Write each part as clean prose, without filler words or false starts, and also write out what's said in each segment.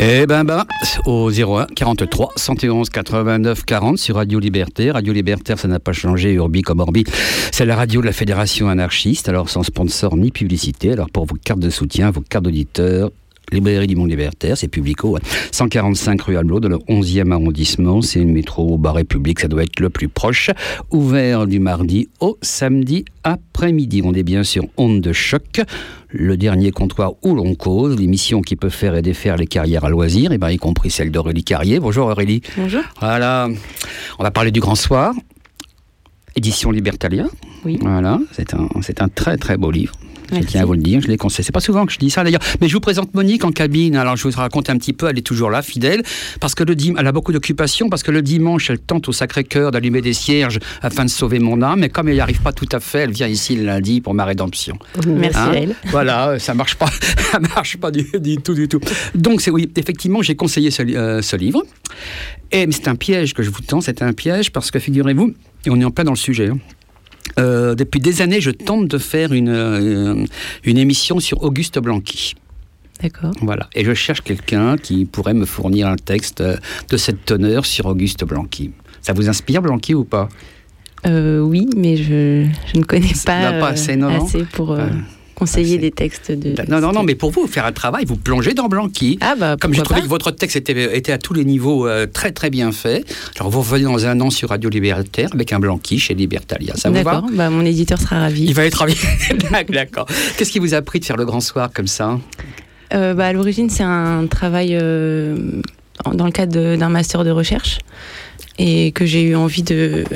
Eh ben, au 01 43 111 89 40 sur Radio Libertaire. Radio Libertaire, ça n'a pas changé, Urbi comme Orbi. C'est la radio de la Fédération anarchiste, alors sans sponsor ni publicité. Alors pour vos cartes de soutien, vos cartes d'auditeurs, Librairie du Monde Libertaire, c'est Publico, 145 rue Alblot, dans le 11e arrondissement. C'est le métro Bar République, ça doit être le plus proche. Ouvert du mardi au samedi après-midi. On est bien sur Onde de Choc, le dernier comptoir où l'on cause, l'émission qui peut faire et défaire les carrières à loisir, et y compris celle d'Aurélie Carrier. Bonjour Aurélie. Bonjour. Voilà, on va parler du Grand Soir, édition Libertalia. Oui. Voilà, c'est un très très beau livre. Je Merci. tiens à vous le dire, je les conseille. C'est pas souvent que je dis ça d'ailleurs. Mais je vous présente Monique en cabine. Alors je vous raconte un petit peu, elle est toujours là, fidèle, parce que elle a beaucoup d'occupations, parce que le dimanche, elle tente au Sacré-Cœur d'allumer des cierges afin de sauver mon âme. Et comme elle n'y arrive pas tout à fait, elle vient ici le lundi pour ma rédemption. Merci à elle. Voilà, ça marche pas du tout. Donc oui, effectivement, j'ai conseillé ce livre. Mais c'est un piège que je vous tends, c'est un piège parce que figurez-vous, et on est en plein dans le sujet, depuis des années, je tente de faire une émission sur Auguste Blanqui. D'accord. Voilà. Et je cherche quelqu'un qui pourrait me fournir un texte de cette teneur sur Auguste Blanqui. Ça vous inspire, Blanqui, ou pas ? Oui, mais je ne connais pas assez pour conseiller des textes de... Non, mais pour vous, faire un travail, vous plongez dans Blanqui. Comme j'ai trouvé que votre texte était à tous les niveaux très très bien fait. Alors vous revenez dans un an sur Radio Libertaire avec un Blanqui chez Libertalia. Ça vous va ? D'accord, mon éditeur sera ravi. Il va être ravi. D'accord. Qu'est-ce qui vous a pris de faire le Grand Soir comme ça ? À l'origine, c'est un travail dans le cadre d'un master de recherche et que j'ai eu envie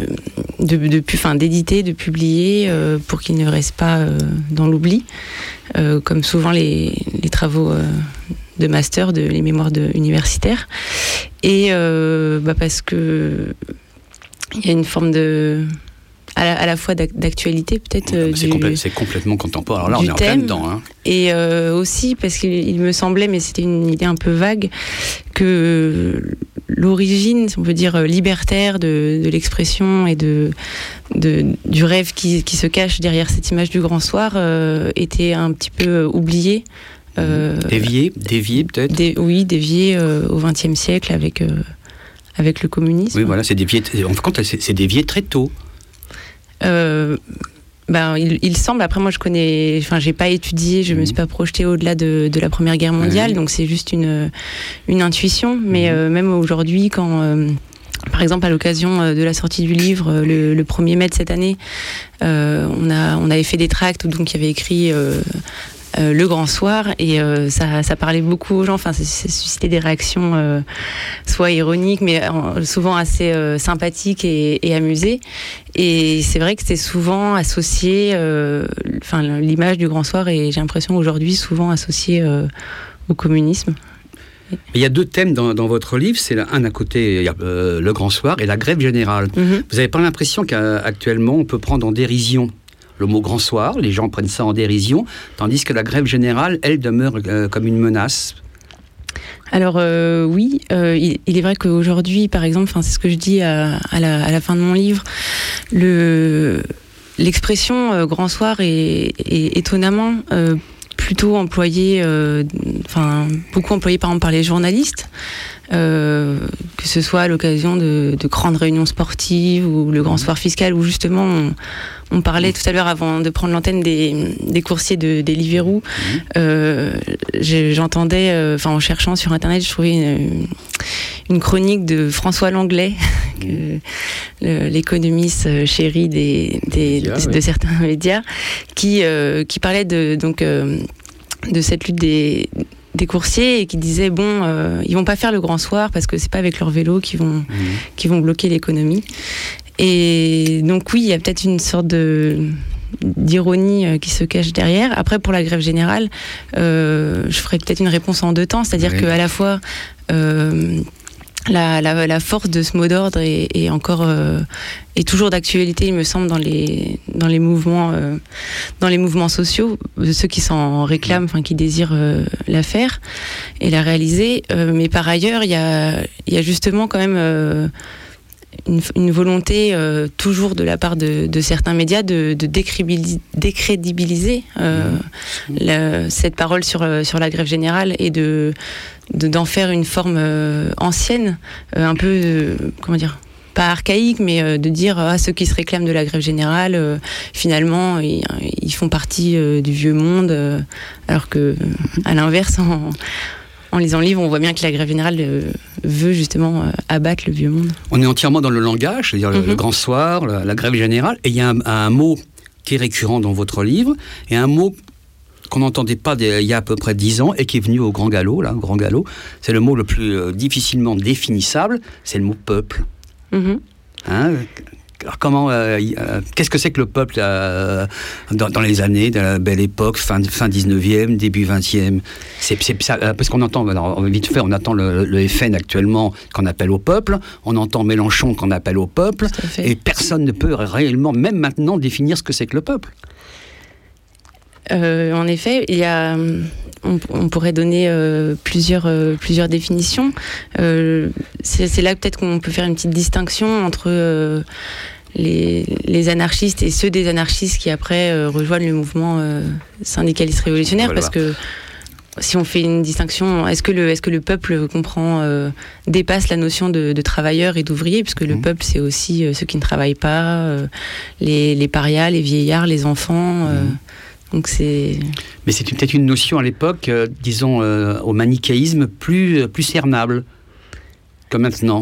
d'éditer, de publier pour qu'il ne reste pas dans l'oubli, comme souvent les travaux de master, les mémoires universitaires. Et parce que il y a une forme à la fois d'actualité peut-être. C'est complètement contemporain. Alors là, on est en plein dedans. Hein. Et aussi parce qu'il me semblait, mais c'était une idée un peu vague, que l'origine, si on peut dire, libertaire de l'expression et du rêve qui se cache derrière cette image du Grand Soir était un petit peu oubliée. Dévié peut-être. Oui, dévié au XXe siècle avec le communisme. Oui, voilà, c'est dévié très tôt. Il semble, après moi j'ai pas étudié, je me suis pas projetée au-delà de la Première Guerre mondiale, donc c'est juste une intuition, mais même aujourd'hui quand par exemple à l'occasion de la sortie du livre le 1er mai de cette année, on avait fait des tracts où donc il y avait écrit le Grand Soir, et ça parlait beaucoup aux gens, ça suscitait des réactions soit ironiques mais souvent assez sympathiques et amusées, et c'est vrai que c'est souvent associé l'image du Grand Soir, et j'ai l'impression aujourd'hui souvent associée au communisme. Il y a deux thèmes dans votre livre, c'est un à côté, il y a le Grand Soir et la grève générale. Vous n'avez pas l'impression qu'actuellement on peut prendre en dérision le mot Grand Soir, les gens prennent ça en dérision, tandis que la grève générale, elle, demeure comme une menace? Alors oui, il est vrai qu'aujourd'hui, par exemple, c'est ce que je dis à la fin de mon livre, l'expression Grand Soir est étonnamment plutôt employée, beaucoup employée par exemple par les journalistes, que ce soit à l'occasion de grandes réunions sportives ou le Grand Soir fiscal, où justement on parlait tout à l'heure avant de prendre l'antenne des coursiers des Deliveroo. J'entendais, en cherchant sur internet, je trouvais une chronique de François Langlais, l'économiste chéri de certains médias, qui parlait de cette lutte des coursiers, et qui disaient ils vont pas faire le Grand Soir parce que c'est pas avec leur vélo qu'ils vont bloquer l'économie. Et donc oui, il y a peut-être une sorte d'ironie qui se cache derrière. Après, pour la grève générale, je ferai peut-être une réponse en deux temps, c'est-à-dire qu'à la fois la force de ce mot d'ordre est toujours d'actualité, il me semble, dans les mouvements sociaux, de ceux qui s'en réclament, qui désirent la faire et la réaliser. Mais par ailleurs, il y a justement quand même une volonté toujours de la part de certains médias de décrédibiliser cette parole sur la grève générale, et de d'en faire une forme ancienne, un peu, comment dire, pas archaïque, mais de dire ceux qui se réclament de la grève générale, finalement, ils font partie du vieux monde, alors que, à l'inverse, en lisant le livre, on voit bien que la grève générale veut justement abattre le vieux monde. On est entièrement dans le langage, c'est-à-dire le grand soir, la grève générale, et il y a un mot qui est récurrent dans votre livre, et un mot qu'on n'entendait pas il y a à peu près 10 ans, et qui est venu au grand galop, là, grand galop. C'est le mot le plus difficilement définissable, c'est le mot peuple. Hein, alors comment, qu'est-ce que c'est que le peuple dans les années de la Belle Époque, fin 19e, début 20e? C'est ça, parce qu'on entend, alors, vite fait, on entend le FN actuellement qu'on appelle au peuple, on entend Mélenchon qu'on appelle au peuple, et personne ne peut réellement, même maintenant, définir ce que c'est que le peuple. En effet, il y a, on pourrait donner plusieurs définitions. C'est là peut-être qu'on peut faire une petite distinction entre les anarchistes et ceux des anarchistes qui après rejoignent le mouvement syndicaliste révolutionnaire, parce que si on fait une distinction, est-ce que le peuple dépasse la notion de travailleur et d'ouvrier, puisque le peuple c'est aussi ceux qui ne travaillent pas, les parias, les vieillards, les enfants. Donc Mais c'est peut-être une notion à l'époque, disons, au manichéisme, plus cernable que maintenant.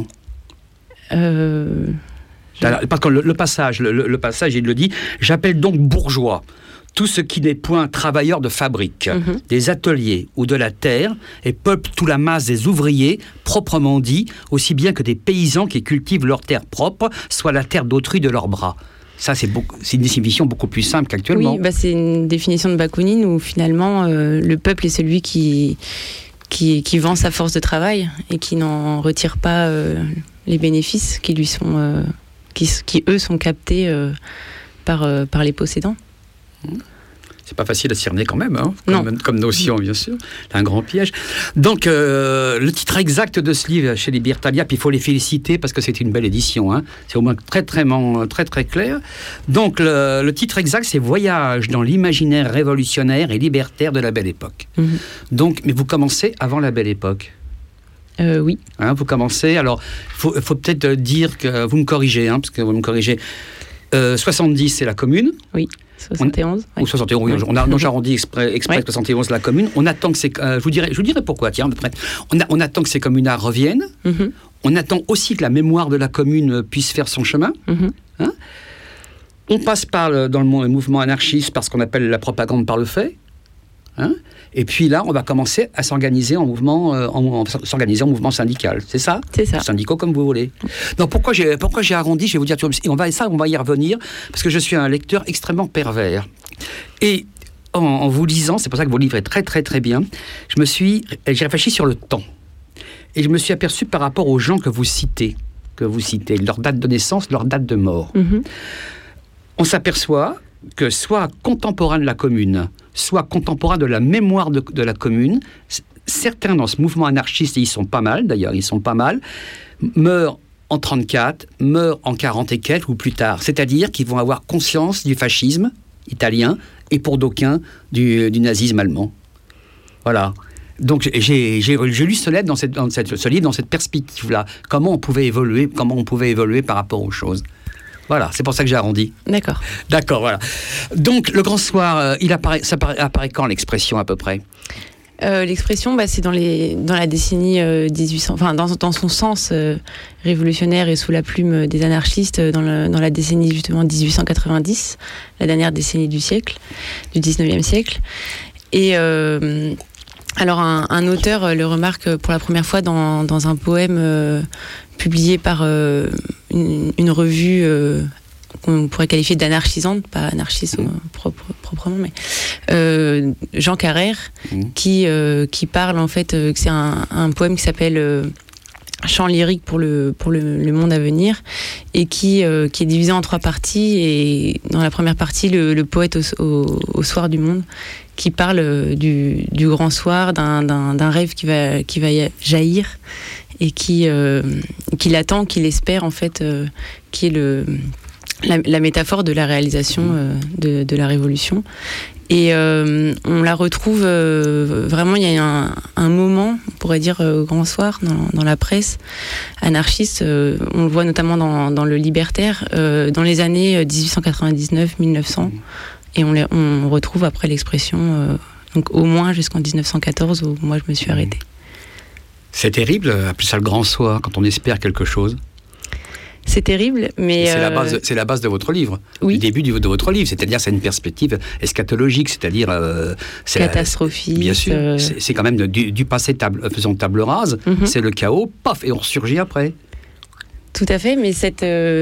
Parce que le passage, il le dit, j'appelle donc bourgeois tout ce qui n'est point travailleur de fabrique, des ateliers ou de la terre, et peuple toute la masse des ouvriers, proprement dit, aussi bien que des paysans qui cultivent leur terre propre, soit la terre d'autrui de leurs bras. Ça, c'est une définition beaucoup plus simple qu'actuellement. Oui, c'est une définition de Bakounine où finalement le peuple est celui qui vend sa force de travail et qui n'en retire pas les bénéfices qui lui sont, qui eux sont captés par les possédants. C'est pas facile à cerner quand même, hein, comme notion, bien sûr. C'est un grand piège. Donc, le titre exact de ce livre chez Libertalia, puis il faut les féliciter parce que c'est une belle édition. Hein. C'est au moins très clair. Donc, le titre exact, c'est Voyage dans l'imaginaire révolutionnaire et libertaire de la Belle Époque. Donc, mais vous commencez avant la Belle Époque. Oui. Hein, vous commencez. Alors, faut peut-être dire que vous me corrigez, parce que vous me corrigez. 70, c'est la Commune. Oui. 71. Ou 71, oui. On a arrondi exprès 71 la Commune. On attend que je vous dirai pourquoi, tiens, à peu près. On attend que ces communards reviennent. On attend aussi que la mémoire de la Commune puisse faire son chemin. Hein, on passe dans le mouvement anarchiste par ce qu'on appelle la propagande par le fait. Hein, et puis là, on va commencer à s'organiser en mouvement, mouvement syndical. C'est ça ? C'est ça. Syndicaux comme vous voulez. Donc pourquoi j'ai arrondi ? Je vais vous dire, on va y revenir, parce que je suis un lecteur extrêmement pervers. Et en vous lisant, c'est pour ça que vos livres est très très très bien, j'ai réfléchi sur le temps. Et je me suis aperçu par rapport aux gens que vous citez, leur date de naissance, leur date de mort. On s'aperçoit que soit contemporain de la Commune, soit contemporain de la mémoire de la Commune, certains dans ce mouvement anarchiste, et ils sont pas mal d'ailleurs, meurent en 34, meurent en 40 et quelques ou plus tard. C'est-à-dire qu'ils vont avoir conscience du fascisme italien et pour d'aucuns du nazisme allemand. Voilà. Donc j'ai lu ce livre dans cette perspective-là. Comment on pouvait évoluer par rapport aux choses. Voilà, c'est pour ça que j'ai arrondi. D'accord, voilà. Donc, le grand soir, ça apparaît quand, l'expression, à peu près ? L'expression, c'est dans la décennie 1800, enfin, dans son sens révolutionnaire et sous la plume des anarchistes, dans la décennie, justement, 1890, la dernière décennie du 19e siècle. Et alors, un auteur le remarque pour la première fois dans un poème publié par une revue qu'on pourrait qualifier d'anarchisante, pas anarchiste proprement, mais Jean Carrère, qui parle en fait, que c'est un poème qui s'appelle Chant lyrique pour le monde à venir, et qui est divisé en 3 parties. Et dans la première partie, le poète au soir du monde, qui parle du grand soir, d'un rêve qui va jaillir, et qu'il attend, qu'il espère en fait, qui est la métaphore de la réalisation de la Révolution. Et on la retrouve vraiment, il y a un moment, on pourrait dire grand soir, dans la presse anarchiste. On le voit notamment dans le Libertaire, dans les années 1899-1900. Et on retrouve après l'expression, donc au moins jusqu'en 1914, où moi je me suis arrêtée. C'est terrible, appeler ça le grand soir, quand on espère quelque chose. C'est terrible, mais... C'est la base de votre livre, oui. Du début de votre livre, c'est-à-dire c'est une perspective eschatologique, c'est-à-dire... c'est catastrophiste. Bien sûr, c'est quand même du passé faisant table rase, c'est le chaos, paf, et on ressurgit après. Tout à fait, mais cet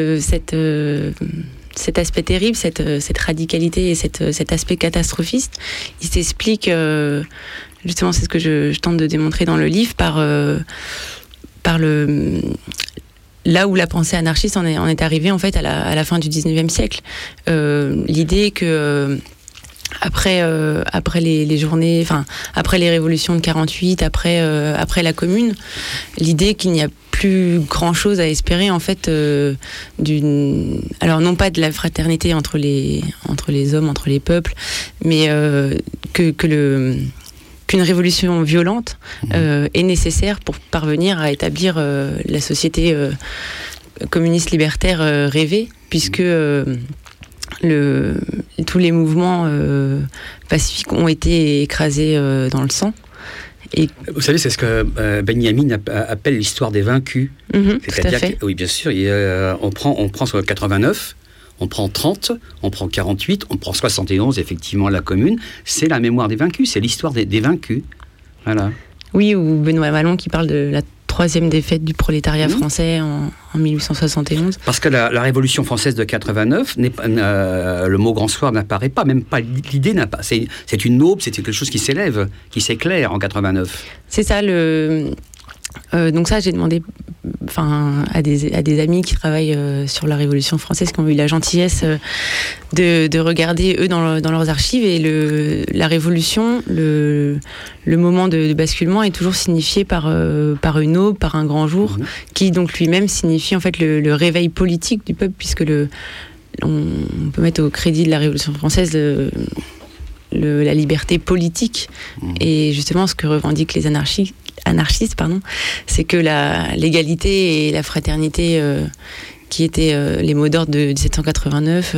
aspect terrible, cette radicalité et cet aspect catastrophiste, il s'explique, justement c'est ce que je tente de démontrer dans le livre, par le... Là où la pensée anarchiste en est arrivée en fait à la fin du 19e siècle. L'idée que après les journées, enfin après les révolutions de 48, après la Commune, l'idée qu'il n'y a plus grand chose à espérer en fait alors non pas de la fraternité entre les hommes, entre les peuples, mais qu'une révolution violente est nécessaire pour parvenir à établir la société communiste libertaire rêvée, puisque tous les mouvements pacifiques ont été écrasés dans le sang. Et... Vous savez, c'est ce que Benjamin appelle l'histoire des vaincus. C'est-à-dire oui, bien sûr, on prend sur le 89, on prend 30, on prend 48, on prend 71, effectivement, la Commune. C'est la mémoire des vaincus, c'est l'histoire des vaincus. Voilà. Oui, ou Benoît Vallon qui parle de la troisième défaite du prolétariat français en 1871. Parce que la Révolution française de 89, le mot grand soir n'apparaît pas, même pas l'idée n'a pas. C'est une aube, c'est quelque chose qui s'élève, qui s'éclaire en 89. C'est ça, donc ça, j'ai demandé à des amis qui travaillent sur la Révolution française, qui ont eu la gentillesse de regarder, eux, dans leurs archives. Et la Révolution, le moment de basculement est toujours signifié par une aube, par un grand jour, qui donc lui-même signifie en fait le réveil politique du peuple, puisque on peut mettre au crédit de la Révolution française la liberté politique. Et justement, ce que revendiquent les anarchistes, c'est que l'égalité et la fraternité qui étaient les mots d'ordre de 1789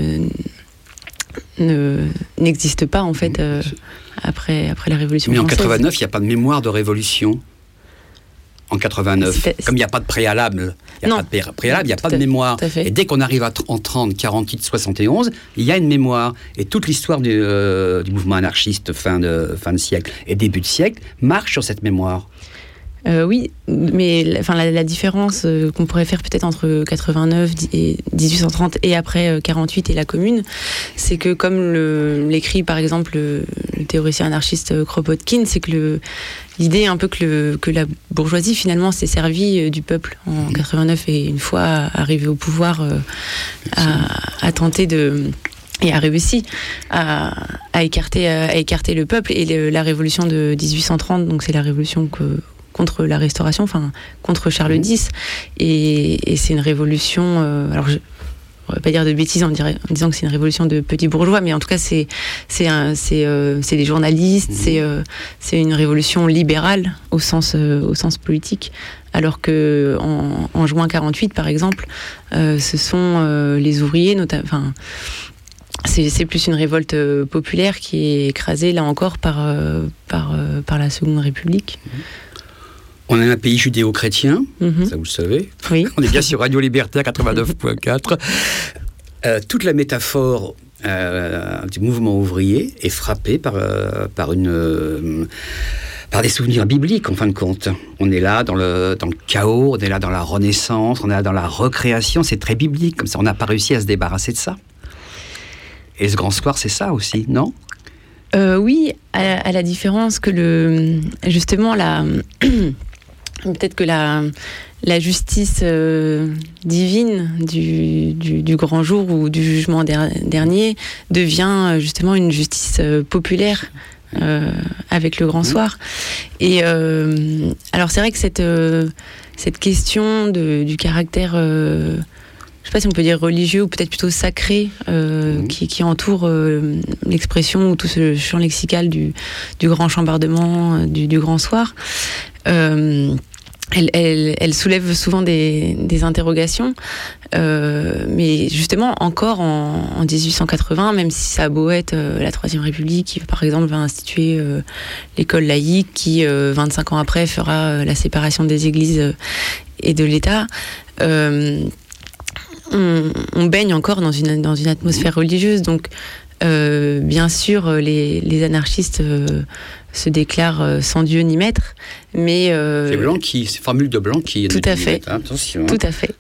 n'existent pas en fait après la Révolution française. Mais en 89, il n'y a pas de mémoire de révolution. En 89, comme il n'y a pas de préalable, il n'y a pas de mémoire. Et dès qu'on arrive en 30, 48, 71, il y a une mémoire. Et toute l'histoire du mouvement anarchiste fin de siècle et début de siècle marche sur cette mémoire. Oui, mais la différence qu'on pourrait faire peut-être entre 89 et 1830 et après 48 et la Commune, c'est que comme l'écrit par exemple le théoricien anarchiste Kropotkin, c'est que l'idée est un peu que la bourgeoisie finalement s'est servie du peuple en 89 et une fois arrivée au pouvoir a tenté et a réussi à écarter le peuple. Et la révolution de 1830, donc c'est la révolution contre la Restauration, contre Charles X, et c'est une révolution. Alors je ne vais pas dire de bêtises en disant que c'est une révolution de petits bourgeois, mais en tout cas c'est des journalistes, c'est une révolution libérale au sens politique. Alors que en juin 48 par exemple, ce sont les ouvriers notamment. C'est plus une révolte populaire qui est écrasée là encore par la Seconde République. On est un pays judéo-chrétien, ça vous le savez. Oui. On est bien sur Radio Libertaire 89.4. Toute la métaphore du mouvement ouvrier est frappée par des souvenirs bibliques, en fin de compte. On est là dans le chaos, on est là dans la Renaissance, on est là dans la recréation, c'est très biblique, comme ça on n'a pas réussi à se débarrasser de ça. Et ce grand soir, c'est ça aussi, non ? Oui, à la différence que justement peut-être que la justice divine du grand jour ou du jugement dernier devient justement une justice populaire avec le grand soir. Et alors c'est vrai que cette question du caractère je sais pas si on peut dire religieux ou peut-être plutôt sacré, qui entoure l'expression ou tout ce champ lexical du grand chambardement, du grand soir. Elle soulève souvent des interrogations, mais justement encore en 1880, même si ça a beau être la Troisième République qui, par exemple, va instituer l'école laïque, qui 25 ans après fera la séparation des églises et de l'État. On baigne encore dans une atmosphère religieuse, donc bien sûr les anarchistes se déclarent sans Dieu ni maître, mais c'est Blanqui, c'est formule de Blanqui. Tout à fait. Attention. Tout à fait.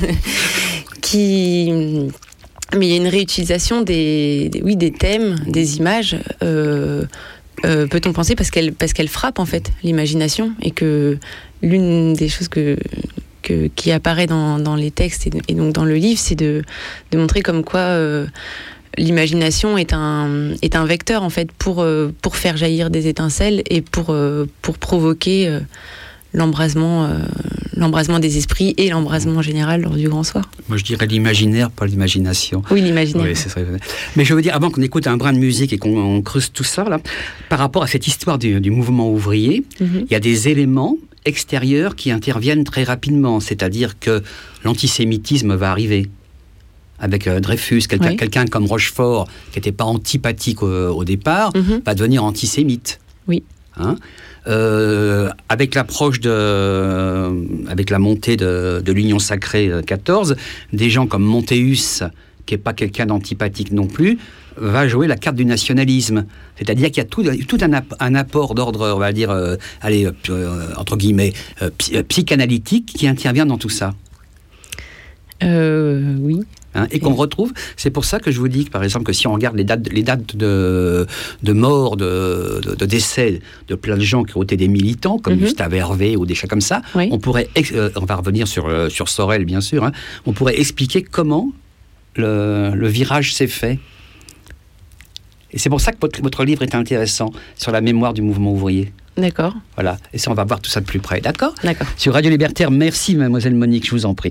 Mais il y a une réutilisation des thèmes, des images. Peut-on penser parce qu'elle frappe en fait l'imagination, et que l'une des choses qui apparaît dans les textes et donc dans le livre, c'est de montrer comme quoi l'imagination est un vecteur en fait pour faire jaillir des étincelles et pour provoquer l'embrasement des esprits et l'embrasement général lors du grand soir. Moi je dirais l'imaginaire, pas l'imagination. Oui, l'imaginaire. Oui, c'est ça. Mais je veux dire, avant qu'on écoute un brin de musique et qu'on creuse tout ça, là, par rapport à cette histoire du mouvement ouvrier, il y a des éléments extérieurs qui interviennent très rapidement, c'est-à-dire que l'antisémitisme va arriver. Avec Dreyfus, quelqu'un comme Rochefort, qui n'était pas antipathique au départ, va devenir antisémite. Oui. Hein, avec l'approche avec la montée de l'Union sacrée 14, des gens comme Montéus, qui n'est pas quelqu'un d'antipathique non plus, va jouer la carte du nationalisme. C'est-à-dire qu'il y a tout un apport d'ordre, on va dire, entre guillemets, psychanalytique qui intervient dans tout ça. Oui. Hein, et qu'on retrouve, c'est pour ça que je vous dis que, par exemple, que si on regarde les dates de mort, de décès de plein de gens qui ont été des militants, comme Gustave Hervé ou des choses comme ça, on pourrait, on va revenir sur Sorel bien sûr, hein, on pourrait expliquer comment le virage s'est fait. Et c'est pour ça que votre livre est intéressant, sur la mémoire du mouvement ouvrier. D'accord. Voilà, et ça on va voir tout ça de plus près, d'accord ? D'accord. Sur Radio Libertaire, merci mademoiselle Monique, je vous en prie.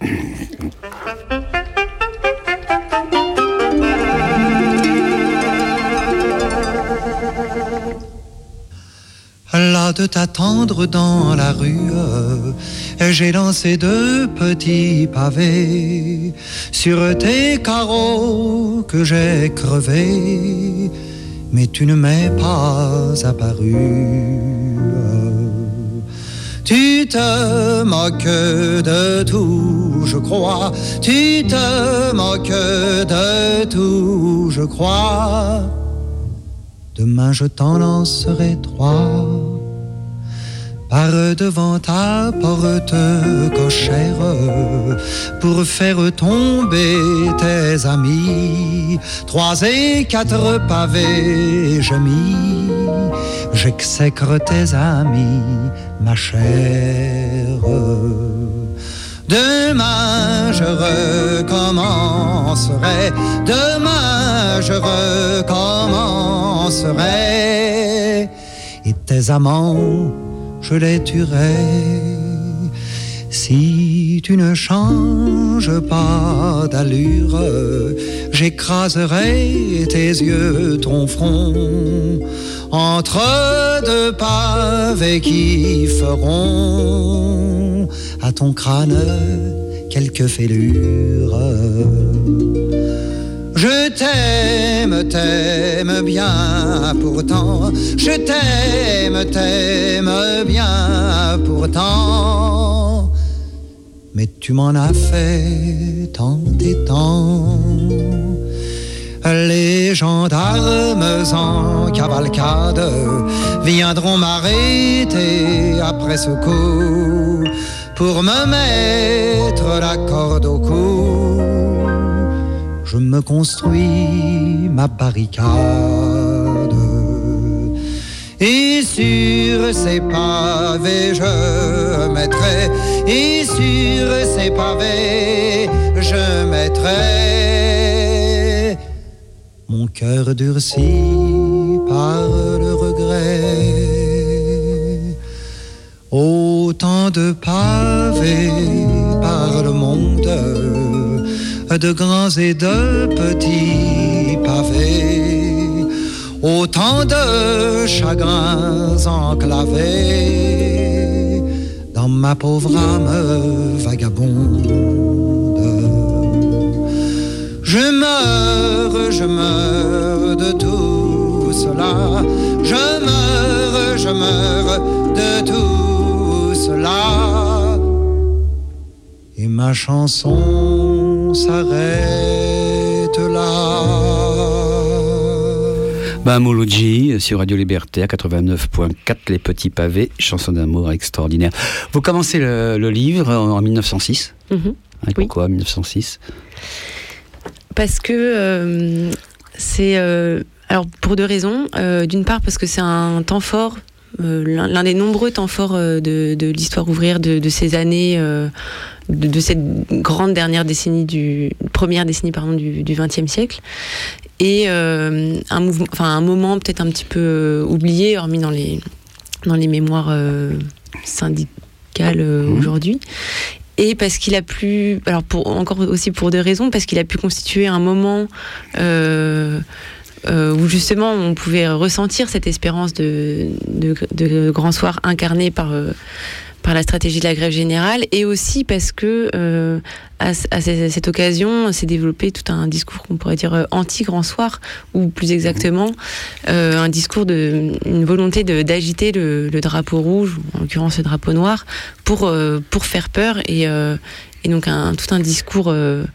Là de t'attendre dans la rue, j'ai lancé 2 petits pavés sur tes carreaux que j'ai crevés, mais tu ne m'es pas apparu. Tu te moques de tout, je crois, tu te moques de tout, je crois. Demain je t'en lancerai 3 par devant ta porte cochère pour faire tomber tes amis. 3 et 4 pavés je mis, j'exècre tes amis, ma chère. Demain je recommencerai, demain je recommencerai, et tes amants je les tuerai. Si tu ne changes pas d'allure, j'écraserai tes yeux, ton front, entre 2 pavés qui feront à ton crâne quelques fêlures. Je t'aime bien pourtant, je t'aime bien pourtant, mais tu m'en as fait tant et tant. Les gendarmes en cavalcade viendront m'arrêter après ce coup pour me mettre la corde au cou. Je me construis ma barricade, et sur ces pavés je mettrai, et sur ces pavés je mettrai mon cœur durci par le regret. Autant de pavés par le monde de grands et de petits pavés, autant de chagrins enclavés dans ma pauvre âme vagabonde. Je meurs de tout cela, je meurs de tout cela, et ma chanson s'arrête là. Mouloudji sur Radio Liberté à 89.4, Les Petits Pavés, chanson d'amour extraordinaire. Vous commencez le livre en 1906. Pourquoi 1906? Parce que c'est... alors pour deux raisons. D'une part parce que c'est un temps fort, l'un des nombreux temps forts de l'histoire ouvrière de ces années, de cette grande dernière décennie, première décennie du XXe siècle. Et un moment peut-être un petit peu oublié, hormis dans les mémoires syndicales aujourd'hui. Et parce qu'il a pu, alors encore aussi pour deux raisons, parce qu'il a pu constituer un moment où justement on pouvait ressentir cette espérance de grand soir incarné par la stratégie de la grève générale, et aussi parce que à cette occasion s'est développé tout un discours qu'on pourrait dire anti-grand soir, ou plus exactement un discours une volonté d'agiter le drapeau rouge, ou en l'occurrence le drapeau noir, pour faire peur, et donc tout un discours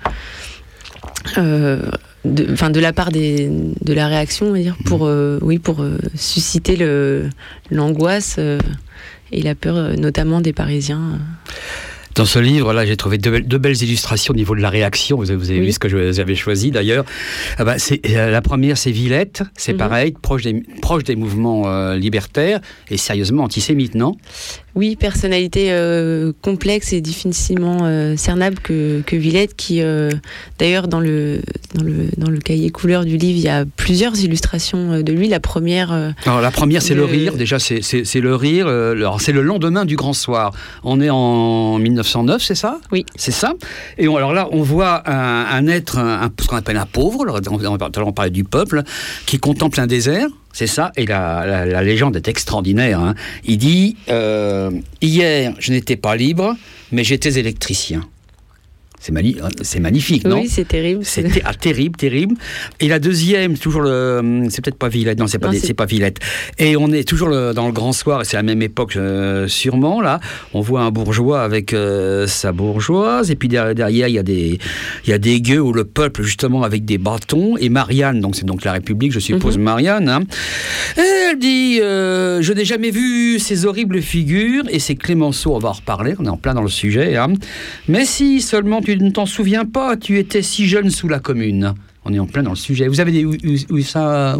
de la part de la réaction, on va dire, pour susciter l'angoisse et la peur, notamment des Parisiens. Dans ce livre, là, j'ai trouvé deux belles illustrations au niveau de la réaction. Vous avez vu ce que j'avais choisi, d'ailleurs. La première, c'est Villette. C'est pareil, proche des mouvements libertaires et sérieusement antisémite, non ? Oui, personnalité complexe et difficilement cernable que Villette, qui d'ailleurs dans le cahier couleur du livre, il y a plusieurs illustrations de lui. La première. Alors la première, c'est le rire. Déjà, c'est le rire. Alors c'est le lendemain du grand soir. On est en 1909, c'est ça ? Oui. C'est ça. Et alors là, on voit un être, ce qu'on appelle un pauvre. On parlait du peuple qui contemple un désert. C'est ça, et la légende est extraordinaire. Hein. Il dit hier, je n'étais pas libre, mais j'étais électricien. C'est magnifique, non ? Oui, c'est terrible. C'était terrible. Et la deuxième, toujours c'est peut-être pas Villette, non, c'est pas Villette. Et on est toujours dans le grand soir, et c'est la même époque sûrement, là. On voit un bourgeois avec sa bourgeoise, et puis derrière, il y a des gueux où le peuple, justement, avec des bâtons, et Marianne, donc c'est donc la République, je suppose, Marianne, hein. Et elle dit, je n'ai jamais vu ces horribles figures, et c'est Clémenceau, on va en reparler, on est en plein dans le sujet, hein. Mais si seulement tu ne t'en souviens pas, tu étais si jeune sous la Commune. On est en plein dans le sujet. Vous avez où ça,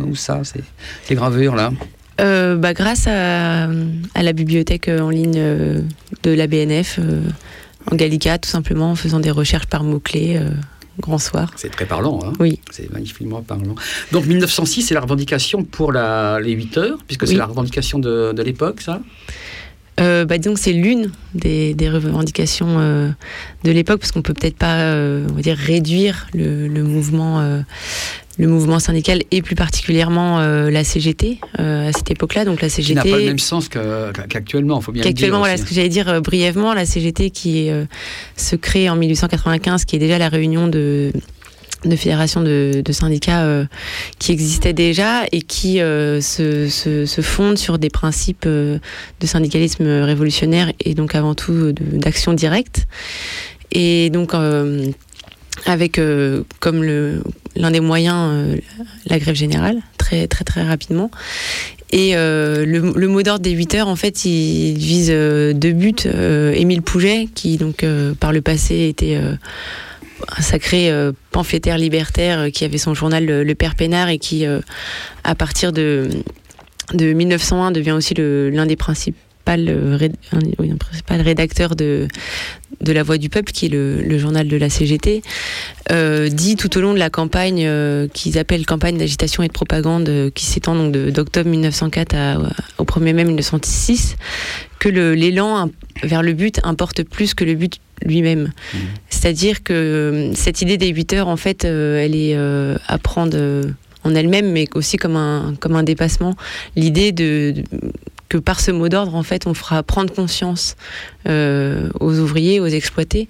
ces gravures là ? Grâce à la bibliothèque en ligne de la BNF, en Gallica, tout simplement, en faisant des recherches par mots-clés. Grand soir. C'est très parlant, hein ? Oui. C'est magnifiquement parlant. Donc 1906, c'est la revendication pour les 8 heures, puisque c'est la revendication de l'époque, ça ? Disons que c'est l'une des revendications de l'époque, parce qu'on peut peut-être pas on va dire réduire le mouvement syndical, et plus particulièrement la CGT à cette époque-là. Donc la CGT qui n'a pas le même sens qu'actuellement, il faut bien le dire. Actuellement, voilà ce que j'allais dire brièvement, la CGT qui se crée en 1895, qui est déjà la réunion de fédérations de syndicats qui existaient déjà, et qui se fondent sur des principes de syndicalisme révolutionnaire, et donc avant tout d'action directe. Et donc avec comme l'un des moyens la grève générale, très très très rapidement. Et le mot d'ordre des 8 heures, en fait, il vise deux buts. Émile Pouget, qui donc par le passé était un sacré pamphlétaire libertaire, qui avait son journal Le Père Pénard, et qui à partir de 1901 devient aussi l'un des principaux rédacteur de La Voix du Peuple, qui est le journal de la CGT, dit tout au long de la campagne qu'ils appellent campagne d'agitation et de propagande, qui s'étend donc d'octobre 1904 au 1er mai 1906, que l'élan vers le but importe plus que le but lui-même. C'est-à-dire que cette idée des 8 heures, en fait, elle est à prendre en elle-même, mais aussi comme un dépassement. L'idée que par ce mot d'ordre, en fait, on fera prendre conscience aux ouvriers, aux exploités,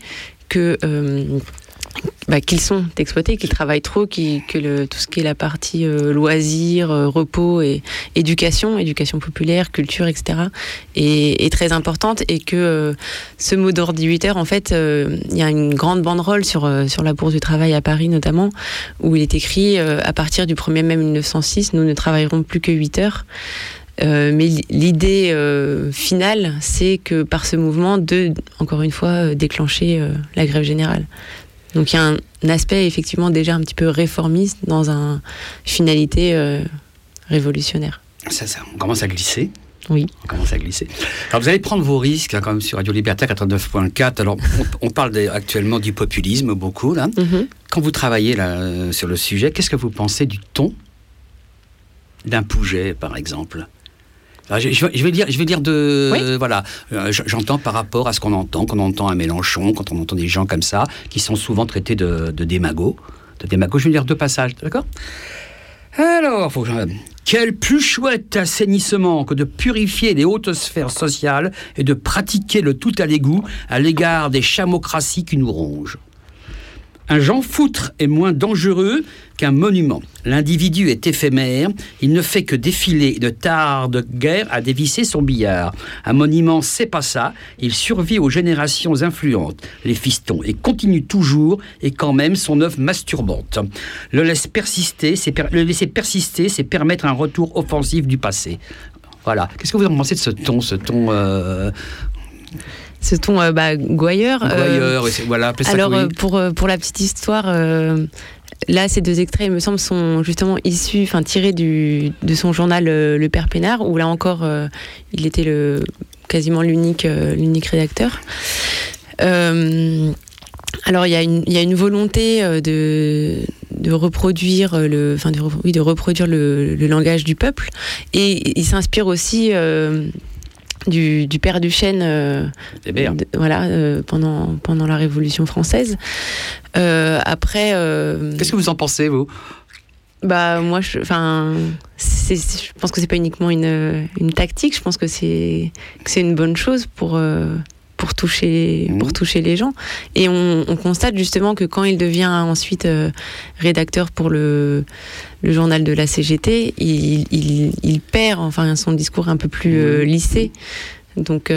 qu'ils sont exploités, qu'ils travaillent trop, tout ce qui est la partie loisirs, repos et éducation populaire, culture, etc. est très importante, et que ce mot d'ordre 18 heures, en fait, il y a une grande banderole sur la Bourse du Travail à Paris notamment, où il est écrit à partir du 1er mai 1906, nous ne travaillerons plus que 8 heures. Mais l'idée finale, c'est que par ce mouvement, encore une fois, déclencher la grève générale. Donc il y a un aspect effectivement déjà un petit peu réformiste dans une finalité révolutionnaire. Ça, on commence à glisser. Oui. On commence à glisser. Alors vous allez prendre vos risques, quand même, sur Radio Libertaire 89.4. Alors on parle actuellement du populisme beaucoup, là. Mm-hmm. Quand vous travaillez là, sur le sujet, qu'est-ce que vous pensez du ton d'un Pouget, par exemple ? Alors, je vais dire de... Oui. Voilà, j'entends par rapport à ce qu'on entend, quand on entend un Mélenchon, quand on entend des gens comme ça, qui sont souvent traités de démagos. Je vais dire 2 passages, d'accord ? Alors, quel plus chouette assainissement que de purifier les hautes sphères sociales et de pratiquer le tout à l'égout à l'égard des chamocraties qui nous rongent. Un Jean Foutre est moins dangereux qu'un monument. L'individu est éphémère, il ne fait que défiler de tarde guerre à dévisser son billard. Un monument, c'est pas ça, il survit aux générations influentes, les fistons, et continue toujours, et quand même son œuvre masturbante. Le laisser persister, c'est permettre un retour offensif du passé. Voilà. Qu'est-ce que vous en pensez de ce ton Ce ton gouailleur. Voilà, appelez ça. Alors, pour la petite histoire, là, ces 2 extraits, il me semble, sont justement tirés de son journal Le Père Pénard, où là encore, il était quasiment l'unique rédacteur. Alors, il y a une volonté de reproduire le langage du peuple, et il s'inspire aussi du père Duchesne pendant la Révolution française. Après, qu'est-ce que vous en pensez, vous ? Moi, je pense que c'est pas uniquement une tactique. Je pense que c'est une bonne chose pour toucher les gens. Et on constate justement que quand il devient ensuite rédacteur pour le journal de la CGT, il perd son discours un peu plus lissé. Donc,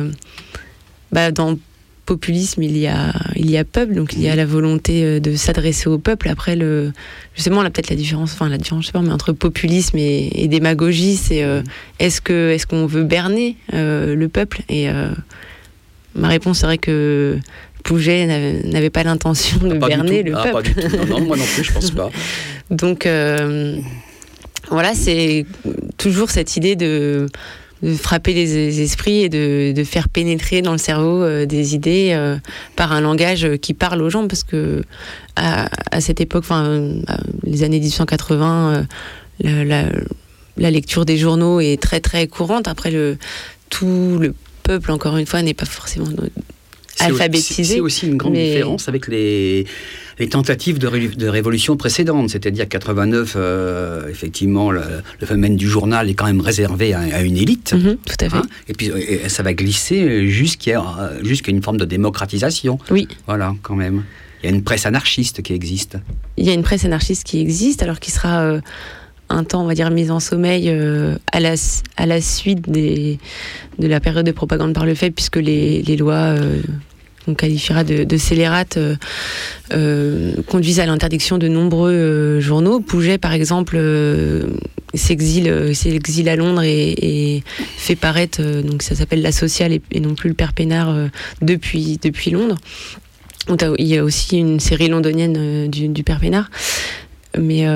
dans populisme, il y a peuple, donc il y a la volonté de s'adresser au peuple. Après, justement, là, peut-être la différence, je sais pas, mais entre populisme et démagogie, c'est est-ce qu'on veut berner le peuple ? Et ma réponse serait que Pouget n'avait pas l'intention de berner le peuple. Pas du tout. Non, moi non plus, je pense pas. Donc, voilà, c'est toujours cette idée de frapper les esprits et de faire pénétrer dans le cerveau des idées par un langage qui parle aux gens, parce que à cette époque, les années 1880, la lecture des journaux est très très courante. Après, tout le peuple, encore une fois, n'est pas forcément alphabétisé. C'est aussi une grande différence avec les tentatives de révolution précédentes. C'est-à-dire 89, effectivement, le phénomène du journal est quand même réservé à une élite. Tout à fait. Et puis ça va glisser jusqu'à une forme de démocratisation. Oui. Voilà, quand même. Il y a une presse anarchiste qui existe. Il y a une presse anarchiste qui existe, alors qui sera un temps, on va dire, mise en sommeil à la suite de la période de propagande par le fait, puisque les lois qu'on qualifiera de scélérates conduisent à l'interdiction de nombreux journaux. Pouget, par exemple, s'exile à Londres et fait paraître, donc ça s'appelle La Sociale et non plus le Père Pénard, depuis Londres. Il y a aussi une série londonienne du Père Pénard. Mais...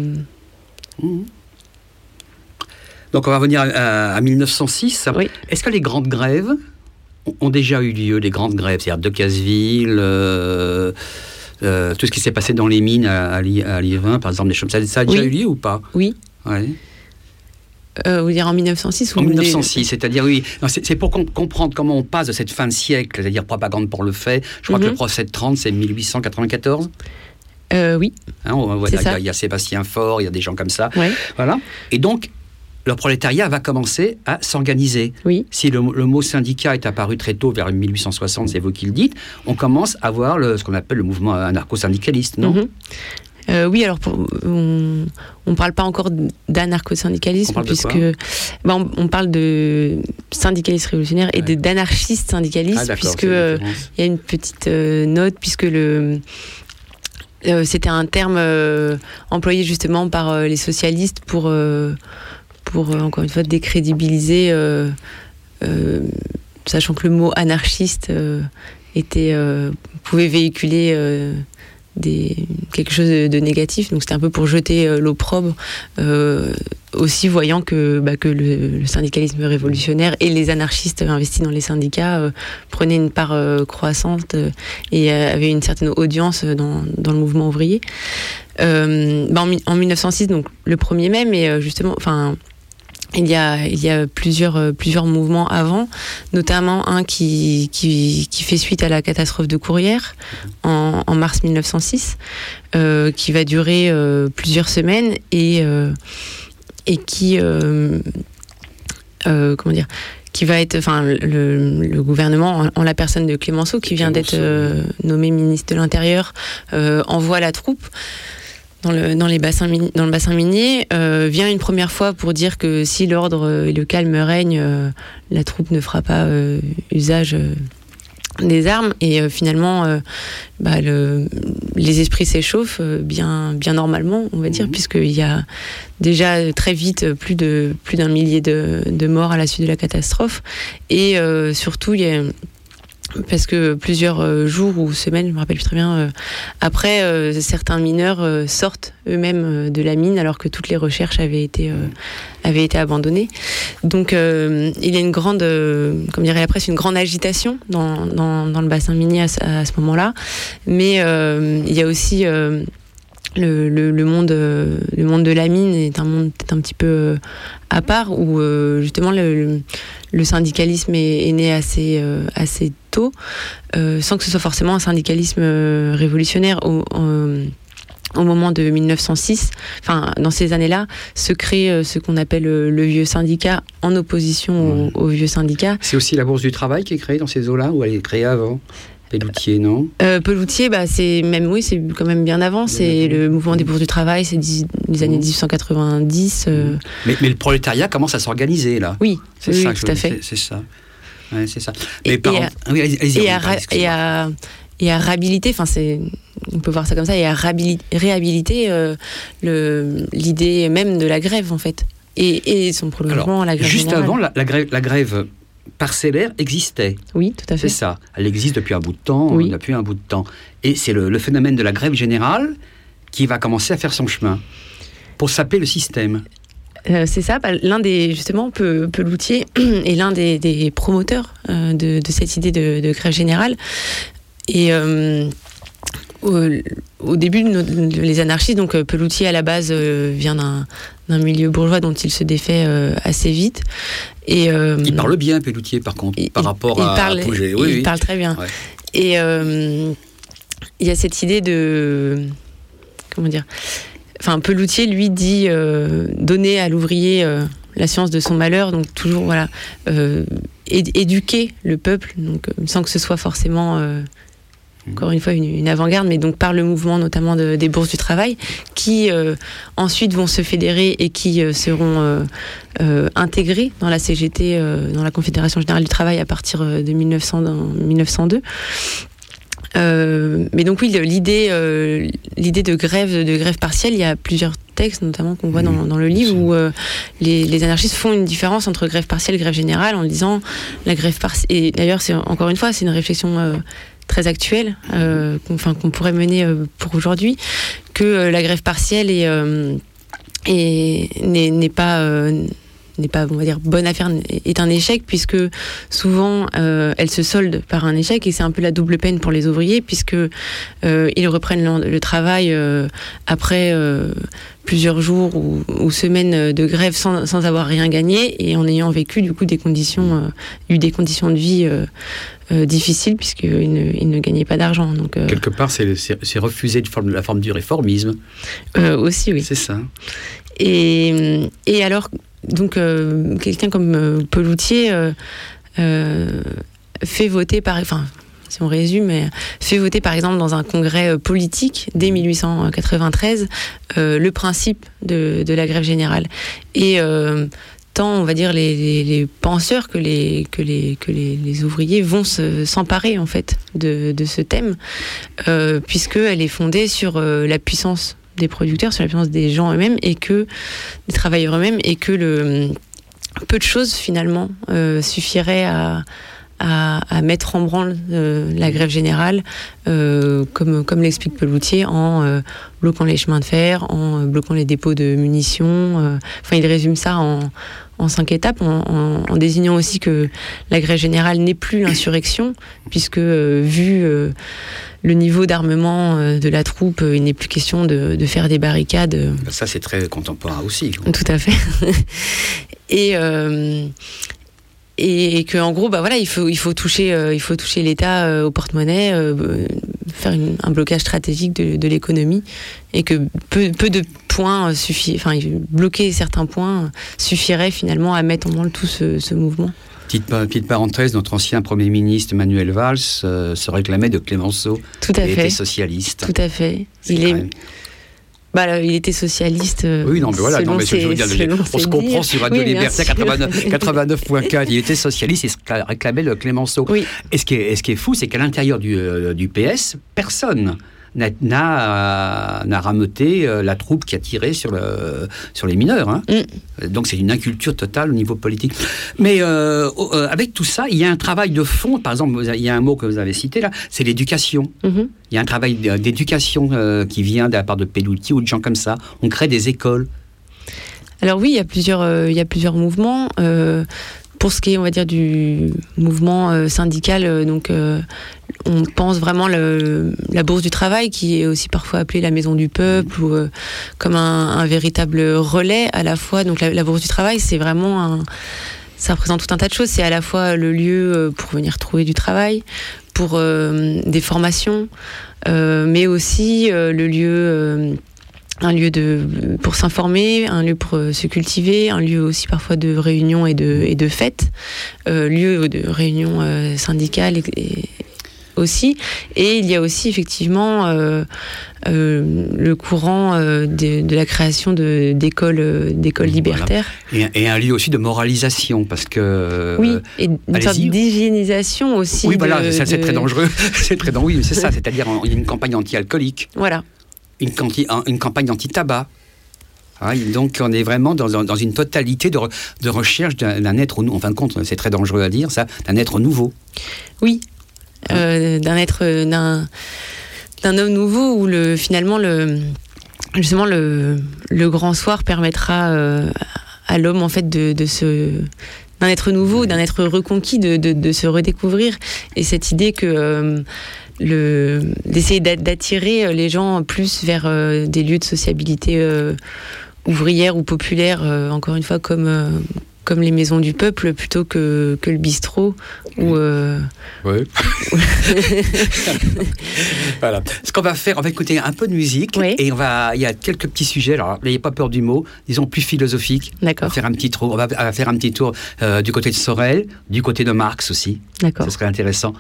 Donc on va revenir à 1906. Oui. Est-ce que les grandes grèves ont déjà eu lieu, les grandes grèves, c'est-à-dire Decazeville, tout ce qui s'est passé dans les mines à Liévin, par exemple, des choses, ça a déjà eu lieu ou pas ? Oui. Ouais. Vous dire en 1906 ou En 1906, c'est-à-dire, oui. Non, c'est pour comprendre comment on passe de cette fin de siècle, c'est-à-dire propagande pour le fait. Je crois que le procès de Trente, c'est 1894. Oui. Hein, il y a Sébastien Faure, il y a des gens comme ça. Ouais. Voilà. Et donc, le prolétariat va commencer à s'organiser. Oui. Si le mot syndicat est apparu très tôt, vers 1860, c'est vous qui le dites, on commence à voir ce qu'on appelle le mouvement anarcho-syndicaliste, non ? Oui, alors on ne parle pas encore d'anarcho-syndicalisme, puisque on parle de syndicalistes révolutionnaires et d'anarchistes syndicalistes, puisque il y a une petite note, puisque c'était un terme employé justement par les socialistes pour encore une fois décrédibiliser, sachant que le mot anarchiste pouvait véhiculer quelque chose de négatif, donc c'était un peu pour jeter l'opprobre, aussi voyant que le syndicalisme révolutionnaire et les anarchistes investis dans les syndicats prenaient une part croissante et avaient une certaine audience dans le mouvement ouvrier. En 1906, donc le 1er mai, mais justement, il y a plusieurs mouvements avant, notamment un qui fait suite à la catastrophe de Courrières en mars 1906, qui va durer plusieurs semaines et qui qui va être, le gouvernement, en la personne de Clémenceau, qui vient d'être nommé ministre de l'Intérieur, envoie la troupe dans le bassin minier, vient une première fois pour dire que si l'ordre et le calme règnent, la troupe ne fera pas usage des armes, et finalement les esprits s'échauffent bien normalement, on va dire, puisqu'il y a déjà très vite plus d'un millier de morts à la suite de la catastrophe, et surtout il y a, parce que plusieurs jours ou semaines, je me rappelle plus très bien, après, certains mineurs sortent eux-mêmes de la mine alors que toutes les recherches avaient été abandonnées. Donc il y a une grande, comme dirait la presse, une grande agitation dans le bassin minier à ce moment-là. Mais il y a aussi le monde de la mine est un monde peut-être un petit peu à part, où justement le syndicalisme est né assez tôt, sans que ce soit forcément un syndicalisme révolutionnaire. Au moment de 1906, dans ces années-là, se crée ce qu'on appelle le vieux syndicat, en opposition au vieux syndicat. C'est aussi la Bourse du Travail qui est créée dans ces eaux-là, ou elle est créée avant ? Pelloutier, non ? Pelloutier, c'est quand même bien avant. C'est le mouvement des bourses du travail, c'est les années 1890. Mais le prolétariat commence à s'organiser, là. Oui, c'est ça, tout à fait. C'est ça. Ouais, c'est ça. Et à réhabiliter, on peut voir ça comme ça, et à réhabiliter l'idée même de la grève, en fait. Et son prolongement, la grève juste générale. Avant, la grève parcellaire existait. Oui, tout à fait. C'est ça. Elle existe depuis un bout de temps. Oui. Depuis un bout de temps. Et c'est le phénomène de la grève générale qui va commencer à faire son chemin pour saper le système. C'est ça. Justement, Pelloutier est l'un des promoteurs de cette idée de grève générale. Et au début, les anarchistes, donc Pelloutier à la base vient d'un milieu bourgeois dont il se défait assez vite. Et, il parle bien, Pelloutier, par contre, par rapport à Pouget. Il parle très bien. Ouais. Et il y a cette idée de... Comment dire ? Pelloutier, lui, dit donner à l'ouvrier la science de son malheur, donc toujours éduquer le peuple, donc sans que ce soit forcément... encore une fois une avant-garde, mais donc par le mouvement notamment des bourses du travail, qui ensuite vont se fédérer et qui seront intégrés dans la CGT, dans la Confédération Générale du Travail à partir de 1902. Mais donc oui, l'idée de grève partielle, il y a plusieurs textes notamment qu'on voit dans le livre où les anarchistes font une différence entre grève partielle et grève générale en disant la grève partielle, et d'ailleurs encore une fois c'est une réflexion très actuelle qu'on pourrait mener pour aujourd'hui, que la grève partielle n'est n'est pas, on va dire, bonne affaire, est un échec, puisque souvent elle se solde par un échec, et c'est un peu la double peine pour les ouvriers, puisque ils reprennent le travail après plusieurs jours ou semaines de grève sans avoir rien gagné, et en ayant vécu du coup des conditions de vie difficiles, puisqu'ils ne gagnaient pas d'argent. Donc, quelque part, c'est refuser la forme du réformisme. Aussi, oui. C'est ça. Et alors, donc, quelqu'un comme Pelloutier fait voter si on résume, fait voter par exemple dans un congrès politique dès 1893 le principe de la grève générale. Et tant, on va dire, les penseurs que les ouvriers vont s'emparer en fait de ce thème, puisqu'elle est fondée sur la puissance des producteurs, sur la puissance des gens eux-mêmes, et que des travailleurs eux-mêmes, et que peu de choses finalement suffiraient à mettre en branle la grève générale, comme l'explique Pelloutier, en bloquant les chemins de fer, en bloquant les dépôts de munitions. Il résume ça en 5 étapes, en désignant aussi que la grève générale n'est plus l'insurrection, puisque vu le niveau d'armement de la troupe, il n'est plus question de faire des barricades. Ça, c'est très contemporain aussi. Tout à fait. Et que en gros, il faut toucher l'État au porte-monnaie, faire un blocage stratégique de l'économie, et que peu de points bloquer certains points suffirait finalement à mettre en branle tout ce mouvement. Petite parenthèse, notre ancien Premier ministre Manuel Valls se réclamait de Clemenceau. Tout à fait. Il était socialiste. Tout à fait. Il était socialiste. Oui, non, mais voilà, je veux dire, on se comprend sur Radio Liberté 89.4. Il était socialiste et se réclamait le Clemenceau. Oui. Et ce qui est fou, c'est qu'à l'intérieur du PS, personne n'a rameuté la troupe qui a tiré sur les mineurs. Hein. Donc c'est une inculture totale au niveau politique. Mais avec tout ça, il y a un travail de fond. Par exemple, il y a un mot que vous avez cité là, c'est l'éducation. Il y a un travail d'éducation qui vient de la part de Pelloutier ou de gens comme ça. On crée des écoles. Alors oui, il y a plusieurs mouvements. Pour ce qui est, on va dire, du mouvement syndical, on pense vraiment la Bourse du Travail, qui est aussi parfois appelée la Maison du Peuple, ou comme un véritable relais à la fois. Donc la Bourse du Travail, c'est vraiment ça représente tout un tas de choses. C'est à la fois le lieu pour venir trouver du travail, pour des formations, mais aussi le lieu... un lieu pour s'informer, un lieu pour se cultiver, un lieu aussi parfois de réunion et de fête, lieu de réunion syndicale aussi. Et il y a aussi effectivement le courant de la création d'écoles libertaires. Voilà. Et un lieu aussi de moralisation, parce que... Oui, et une sorte d'hygiénisation aussi. Oui, voilà, ça c'est très dangereux. Oui, c'est ça, c'est-à-dire une campagne anti-alcoolique. Voilà. Une campagne anti-tabac. Donc on est vraiment dans une totalité de recherche d'un être, en fin de compte, c'est très dangereux à dire ça, d'un être nouveau. Oui, d'un homme nouveau, où finalement le grand soir permettra à l'homme en fait d'un être nouveau, d'un être reconquis, de se redécouvrir. Et cette idée que d'essayer d'attirer les gens plus vers des lieux de sociabilité ouvrière ou populaire, encore une fois, comme les maisons du peuple, plutôt que le bistrot. Oui. Voilà. Ce qu'on va faire, on va écouter un peu de musique, et il y a quelques petits sujets. Alors, n'ayez pas peur du mot, disons plus philosophiques. D'accord. On va faire un petit tour du côté de Sorel, du côté de Marx aussi. D'accord. Ce serait intéressant.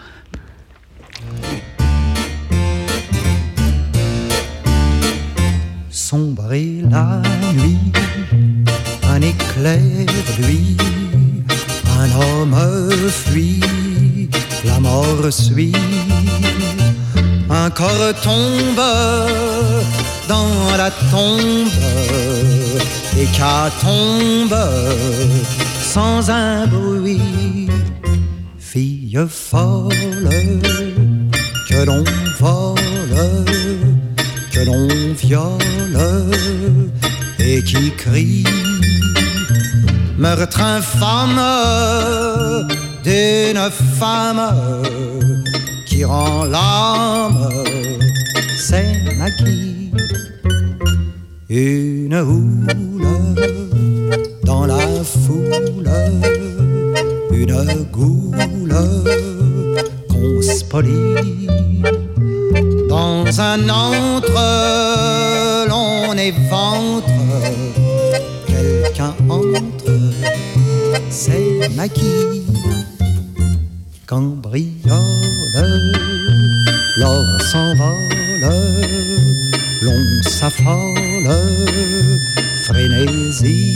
Sombrer la nuit, un éclair luit, un homme fuit, la mort suit, un corps tombe dans la tombe, hécatombe sans un bruit, fille folle que l'on vole, que l'on viole et qui crie meurtre infâme d'une femme qui rend l'âme, c'est maquis. Une houle dans la foule, une goule qu'on spolie. Dans un antre, l'on éventre, quelqu'un entre, c'est maquis. Cambriole, l'or s'envole, l'on s'affole, frénésie.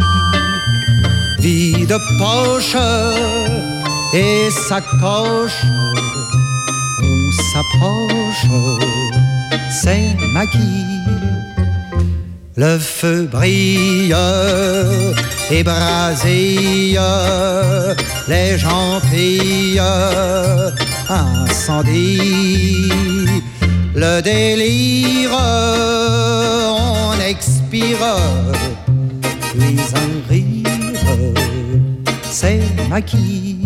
Vide poche et sacoche, on s'approche, c'est maquis. Le feu brille et brasille, les gens pillent, incendie. Le délire, on expire, puis un rire, c'est maquis.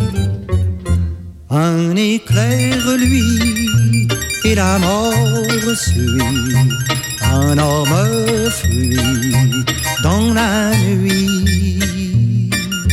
Un éclair, lui, et la mort suit. Un homme fuit dans la nuit.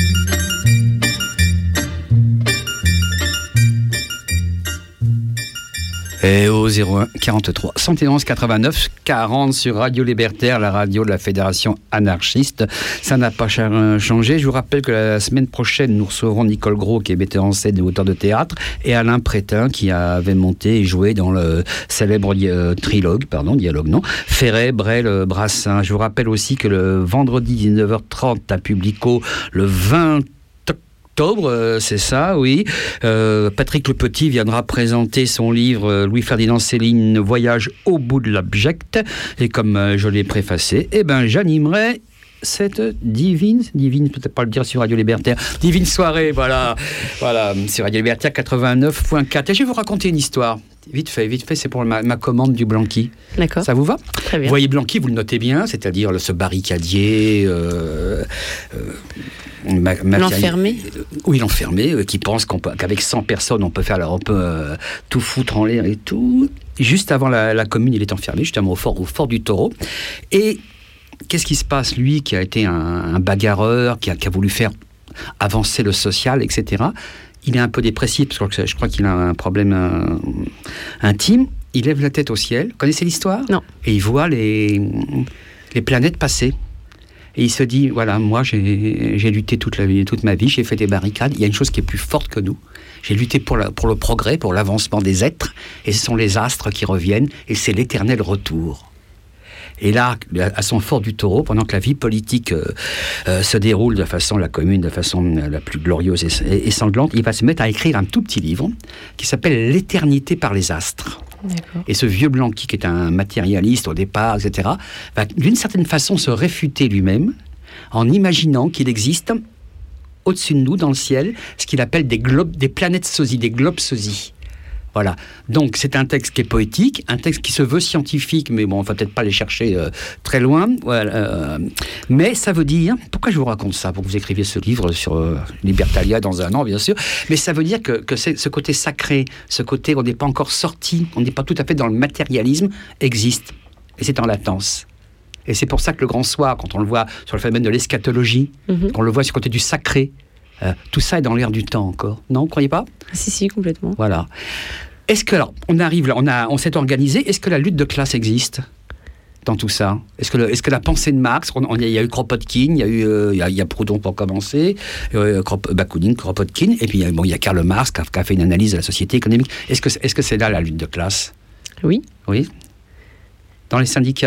Et au 01 43 111 89 40 sur Radio Libertaire, la radio de la Fédération anarchiste. Ça n'a pas changé. Je vous rappelle que la semaine prochaine, nous recevrons Nicole Gros, qui est metteur en scène et auteur de théâtre, et Alain Prétin, qui avait monté et joué dans le célèbre dialogue, Ferret, Brel, Brassin. Je vous rappelle aussi que le vendredi 19h30 à Publico, le 20 octobre, c'est ça, oui. Patrick Le Petit viendra présenter son livre Louis-Ferdinand Céline, Voyage au bout de l'abject. Et comme je l'ai préfacé, j'animerai cette divine, peut-être pas le dire sur Radio Libertaire, divine soirée, voilà, sur Radio Libertaire 89.4. Et je vais vous raconter une histoire. Vite fait, c'est pour ma commande du Blanqui. D'accord. Ça vous va ? Très bien. Vous voyez Blanqui, vous le notez bien, c'est-à-dire ce barricadier... l'enfermé. Oui, l'enfermé, qui pense qu'avec 100 personnes, on peut tout foutre en l'air et tout. Juste avant la commune, il est enfermé, justement au fort du Taureau. Et qu'est-ce qui se passe, lui, qui a été un bagarreur, qui a voulu faire avancer le social, etc. Il est un peu dépressif, parce que je crois qu'il a un problème intime. Il lève la tête au ciel. Vous connaissez l'histoire ? Non. Et il voit les planètes passer. Et il se dit, voilà, moi j'ai lutté toute ma vie, j'ai fait des barricades, il y a une chose qui est plus forte que nous. J'ai lutté pour le progrès, pour l'avancement des êtres, et ce sont les astres qui reviennent, et c'est l'éternel retour. Et là, à son fort du Taureau, pendant que la vie politique se déroule de façon la plus glorieuse et sanglante, il va se mettre à écrire un tout petit livre qui s'appelle L'éternité par les astres. D'accord. Et ce vieux Blanqui, qui est un matérialiste au départ, etc., va d'une certaine façon se réfuter lui-même en imaginant qu'il existe au-dessus de nous, dans le ciel, ce qu'il appelle des planètes sosies, des globes sosies. Voilà. Donc, c'est un texte qui est poétique, un texte qui se veut scientifique, mais bon, on va peut-être pas aller chercher très loin. Voilà, mais ça veut dire... Pourquoi je vous raconte ça ? Pour que vous écriviez ce livre sur Libertalia dans un an, bien sûr. Mais ça veut dire que ce côté sacré, ce côté où on n'est pas encore sorti, on n'est pas tout à fait dans le matérialisme, existe. Et c'est en latence. Et c'est pour ça que le grand soir, quand on le voit sur le phénomène de l'eschatologie, qu'on le voit sur le côté du sacré, tout ça est dans l'air du temps encore. Non, vous ne croyez pas ? Si, complètement. Voilà. Est-ce que, alors, on arrive là, on s'est organisé, est-ce que la lutte de classe existe dans tout ça ? Est-ce que la pensée de Marx, il y a eu Kropotkin, il y a Proudhon pour commencer, Bakounine, Kropotkin, et puis il y a Karl Marx qui a fait une analyse de la société économique. Est-ce que c'est là la lutte de classe ? Oui. Oui. Dans les syndicats ?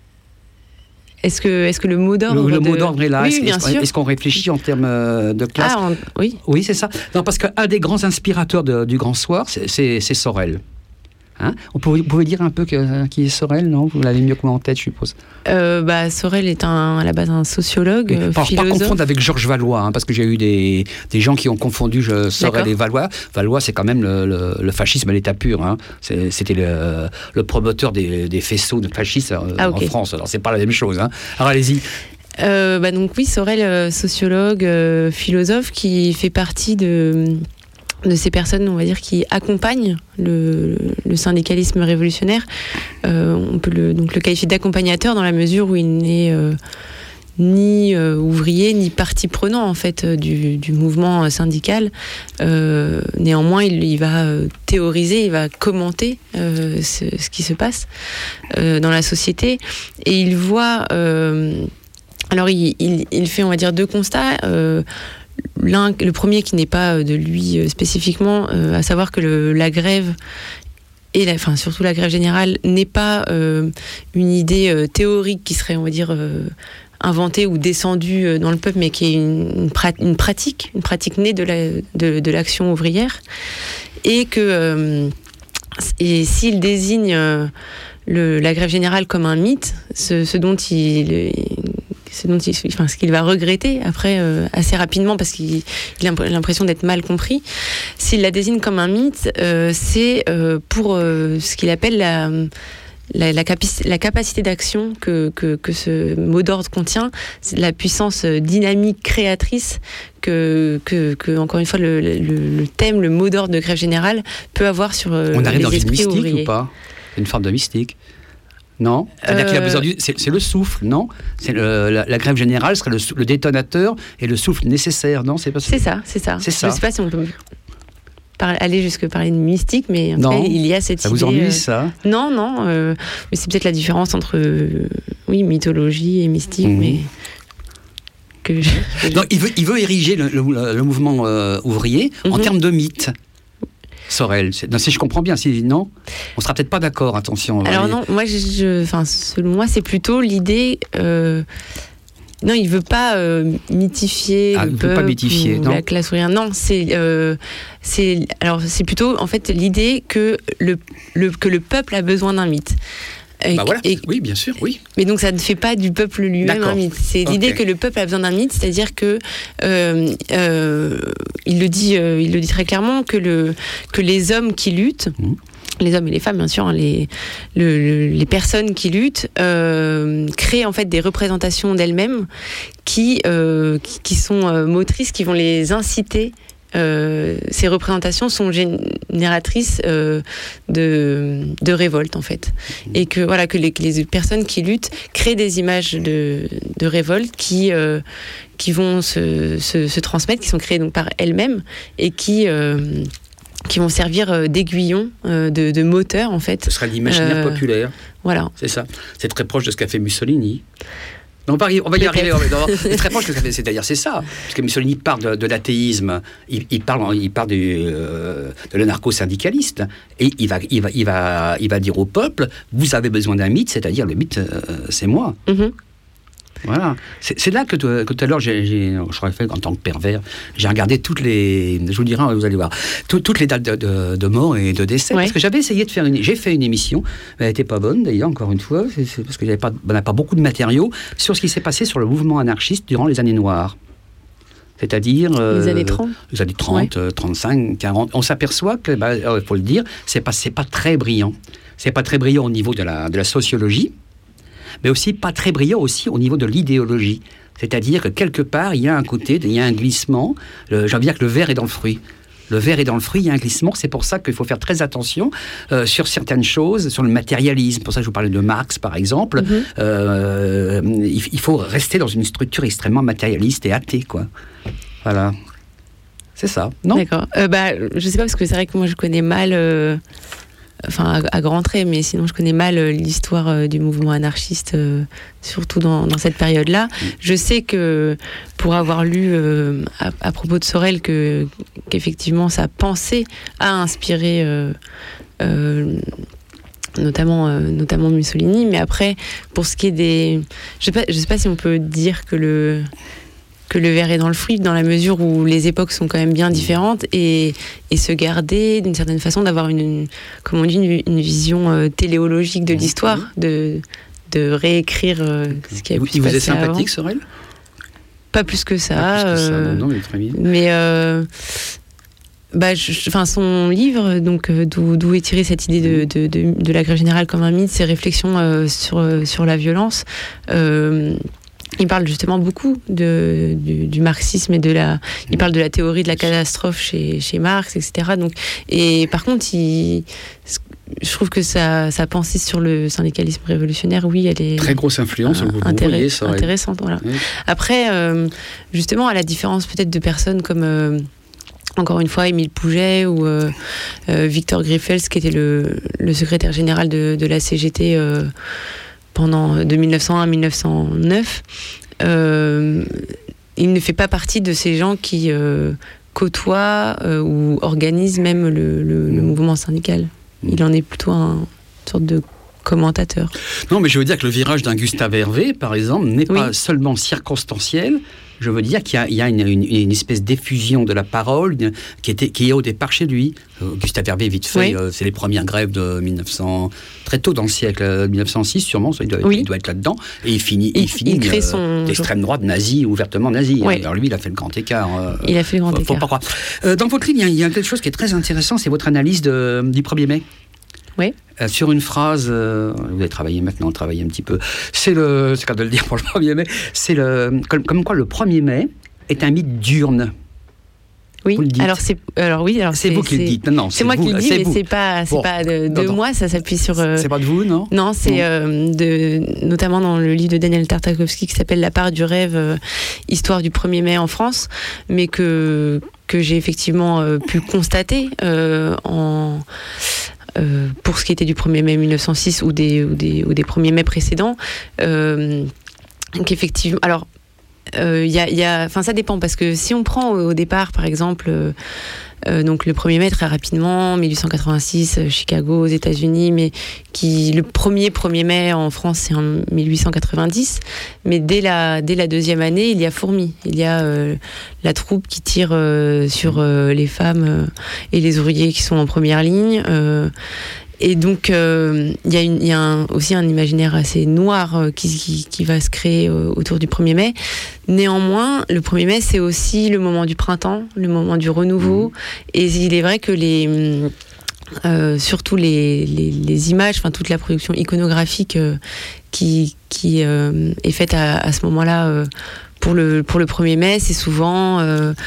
Est-ce que le mot d'ordre... Le mot d'ordre est là. Oui, bien sûr. Est-ce qu'on réfléchit en termes de classe ? Oui. Oui, c'est ça. Non, parce qu'un des grands inspirateurs du Grand Soir, c'est Sorel. Hein ? Vous pouvez dire un peu qui est Sorel, non ? Vous l'avez mieux que moi en tête, je suppose. Sorel est à la base un sociologue, philosophe. Pas confondre avec Georges Valois, hein, parce que j'ai eu des gens qui ont confondu Sorel et Valois. Valois, c'est quand même le fascisme à l'état pur. Hein. C'était le promoteur des faisceaux de fascistes en France. Alors, c'est pas la même chose. Hein. Alors, allez-y. Donc oui, Sorel, sociologue, philosophe, qui fait partie de ces personnes, on va dire, qui accompagnent le syndicalisme révolutionnaire. On peut le qualifier d'accompagnateur dans la mesure où il n'est ni ouvrier, ni partie prenant en fait du mouvement syndical. Néanmoins, il va théoriser, il va commenter ce qui se passe dans la société. Et il voit... alors, il fait, on va dire, deux constats. Le premier qui n'est pas de lui spécifiquement, à savoir que la grève et surtout la grève générale n'est pas une idée théorique qui serait, on va dire, inventée ou descendue dans le peuple, mais qui est une pratique née de l'action ouvrière, et que s'il désigne la grève générale comme un mythe, ce qu'il va regretter après assez rapidement parce qu'il a l'impression d'être mal compris. S'il la désigne comme un mythe, c'est pour ce qu'il appelle la capacité d'action que ce mot d'ordre contient, c'est la puissance dynamique créatrice que encore une fois le thème, le mot d'ordre de grève générale peut avoir sur on arrive les dans esprits une mystique ouvriers. ou pas? Une forme de mystique? Non, c'est-à-dire qu'il a besoin c'est le souffle, non? C'est la grève générale serait le détonateur et le souffle nécessaire, non? C'est ça. C'est ça. Je ne sais pas si on peut aller jusque parler de mystique, mais en tout cas, il y a cette idée. Ça vous ennuie, ça? Non, mais c'est peut-être la différence entre mythologie et mystique, mais non, il veut ériger le mouvement ouvrier en termes de mythe. Sorel, si je comprends bien, non, on sera peut-être pas d'accord. Attention. Alors non, moi, selon moi, c'est plutôt l'idée. Non, il veut pas mythifier le peuple ou la classe ouvrière. Non, c'est plutôt en fait l'idée que le peuple a besoin d'un mythe. Oui, bien sûr, oui. Mais donc ça ne fait pas du peuple lui-même un mythe. C'est l'idée que le peuple a besoin d'un mythe, c'est-à-dire que il le dit très clairement que les hommes qui luttent, les hommes et les femmes bien sûr, les personnes qui luttent créent en fait des représentations d'elles-mêmes qui sont motrices, qui vont les inciter. Ces représentations sont génératrices de révolte en fait, et que les personnes qui luttent créent des images de révolte qui vont se transmettre, qui sont créées donc par elles-mêmes et qui vont servir d'aiguillon, de moteur en fait. Ce sera l'imaginaire populaire. Voilà. C'est ça. C'est très proche de ce qu'a fait Mussolini. On va y arriver. C'est très proche de ce qu'a fait. C'est-à-dire, c'est ça. Parce que Mussolini parle de l'athéisme. Il parle de l'anarcho-syndicaliste. Et il va dire au peuple, vous avez besoin d'un mythe, c'est-à-dire le mythe, c'est moi. Mm-hmm. Voilà. C'est là que tout à l'heure, je crois que en tant que pervers, j'ai regardé je vous dirai, vous allez voir, toutes les dates de mort et de décès. Ouais. Parce que j'avais essayé de faire j'ai fait une émission, elle n'était pas bonne d'ailleurs, encore une fois, c'est parce qu'il n'y avait pas beaucoup de matériaux sur ce qui s'est passé sur le mouvement anarchiste durant les années noires. C'est-à-dire... les années 30. Les années 30, ouais. 35, 40. On s'aperçoit que, il faut le dire, c'est pas très brillant. C'est pas très brillant au niveau de la sociologie, mais aussi pas très brillant aussi au niveau de l'idéologie. C'est-à-dire que quelque part, il y a un glissement. J'ai envie de dire que le verre est dans le fruit. Le verre est dans le fruit, il y a un glissement. C'est pour ça qu'il faut faire très attention sur certaines choses, sur le matérialisme. Pour ça, je vous parlais de Marx, par exemple. Mm-hmm. Il faut rester dans une structure extrêmement matérialiste et athée, quoi. Voilà. C'est ça, non ? D'accord. Je sais pas, parce que c'est vrai que moi, je connais mal... à grands traits, mais sinon je connais mal l'histoire du mouvement anarchiste, surtout dans cette période-là. Je sais que, pour avoir lu à propos de Sorel, qu'effectivement sa pensée a inspiré notamment Mussolini, mais après, pour ce qui est des... Je sais pas si on peut dire que le verre est dans le fruit, dans la mesure où les époques sont quand même bien différentes, et se garder d'une certaine façon d'avoir une vision téléologique de l'histoire, de réécrire ce qui a pu se passer. Il vous est sympathique, Sorel ? Pas plus que ça. Non, mais très bien. Mais son livre, donc d'où est tirée cette idée de la grève générale comme un mythe, ses réflexions sur la violence. il parle justement beaucoup du marxisme et il parle de la théorie de la catastrophe chez Marx, etc. Donc, et par contre, je trouve que sa pensée sur le syndicalisme révolutionnaire, oui, elle est très grosse influence. Vous voyez ça, intéressante. Voilà. Oui. Après, justement, à la différence peut-être de personnes comme encore une fois Émile Pouget ou Victor Griefels, qui était le secrétaire général de la CGT de 1901 à 1909, il ne fait pas partie de ces gens qui côtoient ou organisent même le mouvement syndical. Il en est plutôt une sorte de commentateur. Non, mais je veux dire que le virage d'un Gustave Hervé, par exemple, n'est pas seulement circonstanciel. Je veux dire qu'il y a une espèce d'effusion de la parole qui est au départ chez lui. Gustave Hervé, vite fait, c'est les premières grèves de 1900, très tôt dans le siècle, 1906 sûrement, il doit être là-dedans. Et il finit d'extrême droite nazie, ouvertement nazie. Oui. Alors lui, il a fait le grand écart. Il a fait le grand écart. Faut pas croire. Dans votre livre, il y a quelque chose qui est très intéressant, c'est votre analyse du 1er mai. Oui. Sur une phrase, vous avez travaillé maintenant, travaillé un petit peu, c'est le cas de le dire pour le 1er mai, c'est comme quoi le 1er mai est un mythe diurne. Oui, alors c'est vous qui le dites. Non, c'est moi qui le dis, mais c'est pas de moi, ça s'appuie sur... c'est pas de vous, non ? Non, c'est notamment dans le livre de Daniel Tartakovsky qui s'appelle La part du rêve, histoire du 1er mai en France, mais que j'ai effectivement pu constater pour ce qui était du 1er mai 1906 ou des 1er mai précédents, qu'effectivement... Alors, ça dépend, parce que si on prend au départ, par exemple, donc le 1er mai, très rapidement, 1886, Chicago, aux États-Unis, mais le premier 1er mai en France, c'est en 1890. Mais dès la deuxième année, il y a fourmi. Il y a la troupe qui tire sur les femmes et les ouvriers qui sont en première ligne. Et donc, il y a aussi un imaginaire assez noir qui va se créer autour du 1er mai. Néanmoins, le 1er mai, c'est aussi le moment du printemps, le moment du renouveau. Et il est vrai que surtout les images, enfin toute la production iconographique qui est faite à ce moment-là pour le 1er mai, c'est souvent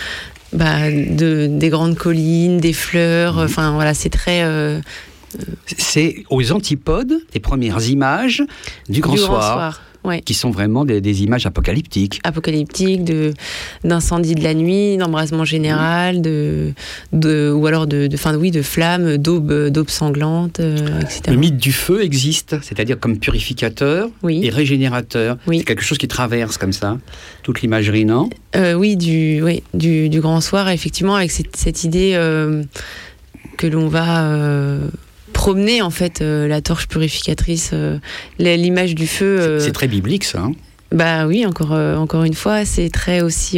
des grandes collines, des fleurs. Enfin voilà, c'est très... c'est aux antipodes des premières images du Grand Soir. Ouais. Qui sont vraiment des images apocalyptiques. Apocalyptiques, d'incendie de la nuit, d'embrasement général, ou alors de flammes, d'aubes sanglantes, etc. Le mythe du feu existe, c'est-à-dire comme purificateur et régénérateur. Oui. C'est quelque chose qui traverse comme ça toute l'imagerie, non ? Oui, du Grand Soir, effectivement, avec cette idée que l'on va... promener en fait la torche purificatrice, l'image du feu. C'est très biblique ça. Hein. Bah oui, encore une fois, c'est très aussi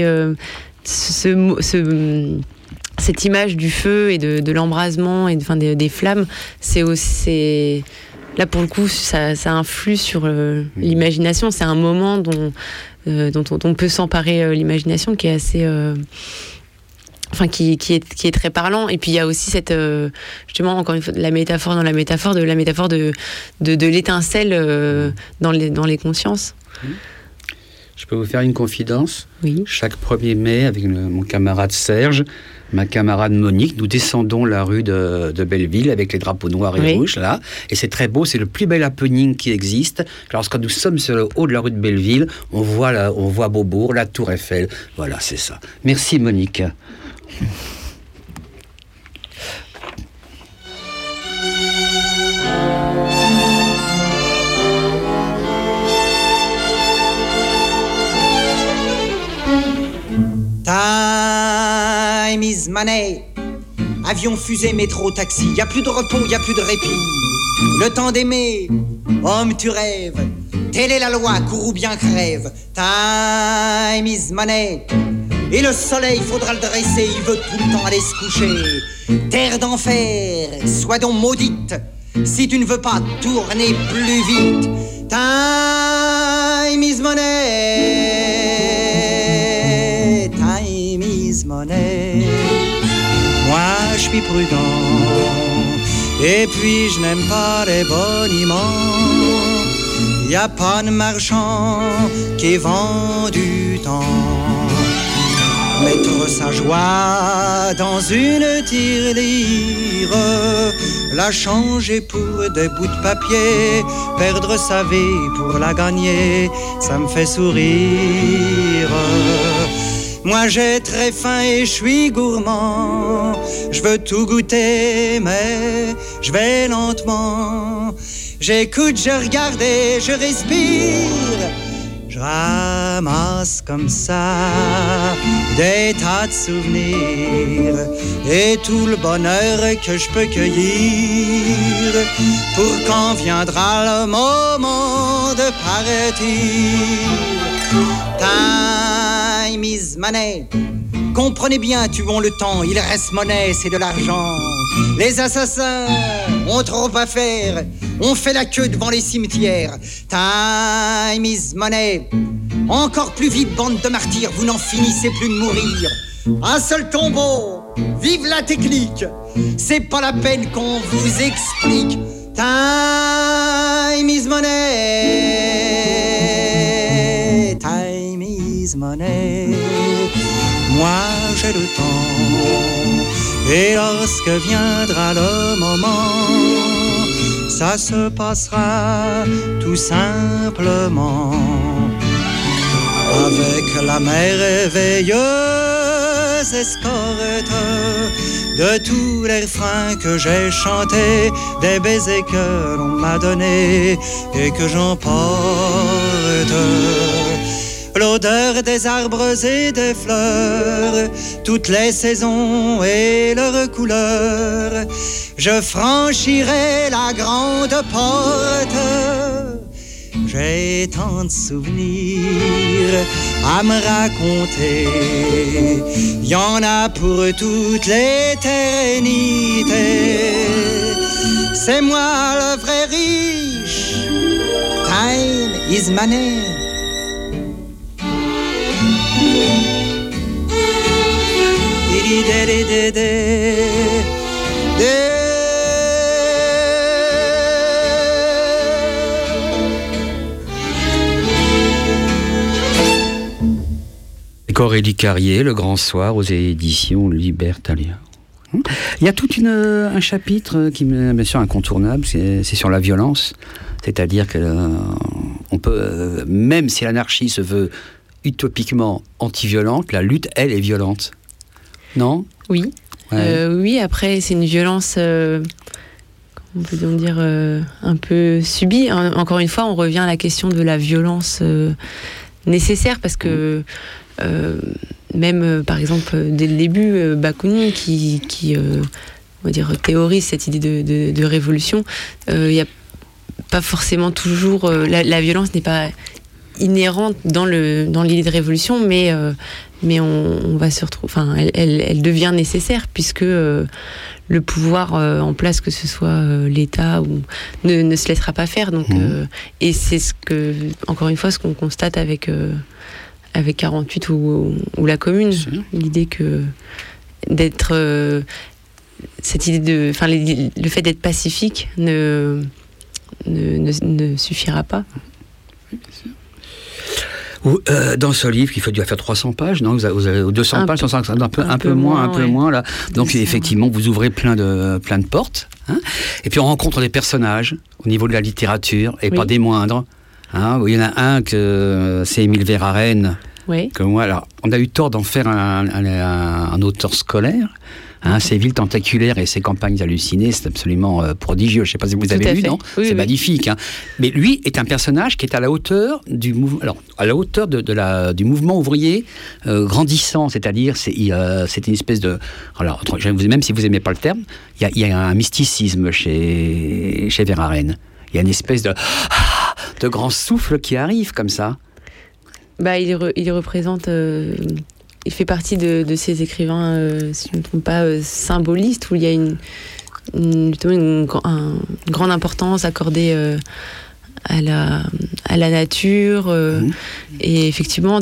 cette image du feu et de l'embrasement et des flammes. C'est aussi là pour le coup, ça influe sur l'imagination. C'est un moment dont on peut s'emparer l'imagination qui est assez qui est très parlant. Et puis il y a aussi cette justement encore une fois la métaphore de l'étincelle dans les consciences. Je peux vous faire une confidence ? Oui. Chaque 1er mai, avec mon camarade Serge, ma camarade Monique, nous descendons la rue de Belleville avec les drapeaux noirs et rouges, là. Et c'est très beau, c'est le plus bel happening qui existe. Lorsque nous sommes sur le haut de la rue de Belleville, on voit Beaubourg, la Tour Eiffel. Voilà, c'est ça. Merci Monique. Time is money. Avion, fusée, métro, taxi. Y a plus de repos, y a plus de répit. Le temps d'aimer, homme tu rêves. Telle est la loi, cours ou bien crève. Time is money. Et le soleil, faudra le dresser, il veut tout le temps aller se coucher. Terre d'enfer, sois donc maudite, si tu ne veux pas tourner plus vite. Time is money. Time is money. Moi, je suis prudent, et puis je n'aime pas les boniments. y a pas de marchand qui vend du temps. Mettre sa joie dans une tirelire, la changer pour des bouts de papier, perdre sa vie pour la gagner, ça me fait sourire. Moi j'ai très faim et je suis gourmand, je veux tout goûter mais je vais lentement. J'écoute, je regarde et je respire, je ramasse comme ça des tas de souvenirs et tout le bonheur que je peux cueillir pour quand viendra le moment de partir. Time is money. Comprenez bien, tuons le temps, il reste monnaie, c'est de l'argent. Les assassins ont trop à faire, on fait la queue devant les cimetières. Time is money. Encore plus vite, bande de martyrs, vous n'en finissez plus de mourir. Un seul tombeau, vive la technique, c'est pas la peine qu'on vous explique. Time is money. Time is money. Moi j'ai le temps, et lorsque viendra le moment, ça se passera tout simplement. Avec la merveilleuse escorte de tous les refrains que j'ai chantés, des baisers que l'on m'a donnés et que j'emporte. L'odeur des arbres et des fleurs, toutes les saisons et leurs couleurs. Je franchirai la grande porte. J'ai tant de souvenirs à me raconter. Y en a pour toute l'éternité. C'est moi le vrai riche. Time is money. Aurélie Carrier, Le Grand Soir, aux éditions Libertalia. Il y a tout un chapitre qui est bien sûr incontournable, c'est sur la violence. C'est-à-dire que on peut, même si l'anarchie se veut utopiquement anti-violente, la lutte, elle, est violente. Non ? Oui. Ouais. Oui, après, c'est une violence, on peut donc dire, un peu subie. Encore une fois, on revient à la question de la violence nécessaire, parce que même, par exemple, dès le début, Bakounine, qui on va dire, théorise cette idée de révolution, il n'y a pas forcément toujours... la violence n'est pas inhérente dans l'idée de révolution, mais on va se retrouver... Enfin, elle devient nécessaire, puisque le pouvoir en place, que ce soit l'État, ne se laissera pas faire. Donc, et c'est encore une fois, ce qu'on constate avec 48 ou la Commune, l'idée que d'être cette idée le fait d'être pacifique ne suffira pas. Dans ce livre, il faut faire 300 pages, non ? Vous avez 200 pages, 150, un peu moins là. Donc effectivement, vous ouvrez plein de portes, hein, et puis on rencontre des personnages au niveau de la littérature, et pas des moindres. Hein, il y en a un que c'est Émile Verhaeren. Oui. Que moi, alors, on a eu tort d'en faire un auteur scolaire. Hein, ses villes tentaculaires et ses campagnes hallucinées, c'est absolument prodigieux. Je ne sais pas si vous avez lu, non ? C'est magnifique. Hein. Mais lui est un personnage qui est à la hauteur du mouvement, du mouvement ouvrier grandissant. C'est-à-dire, c'est une espèce de. Alors, même si vous n'aimez pas le terme, il y a un mysticisme chez Verhaeren. Il y a une espèce de grand souffle qui arrive comme ça. Bah, il représente. Il fait partie de ces écrivains, si je ne me trompe pas, symbolistes, où il y a une grande importance accordée à la nature, et effectivement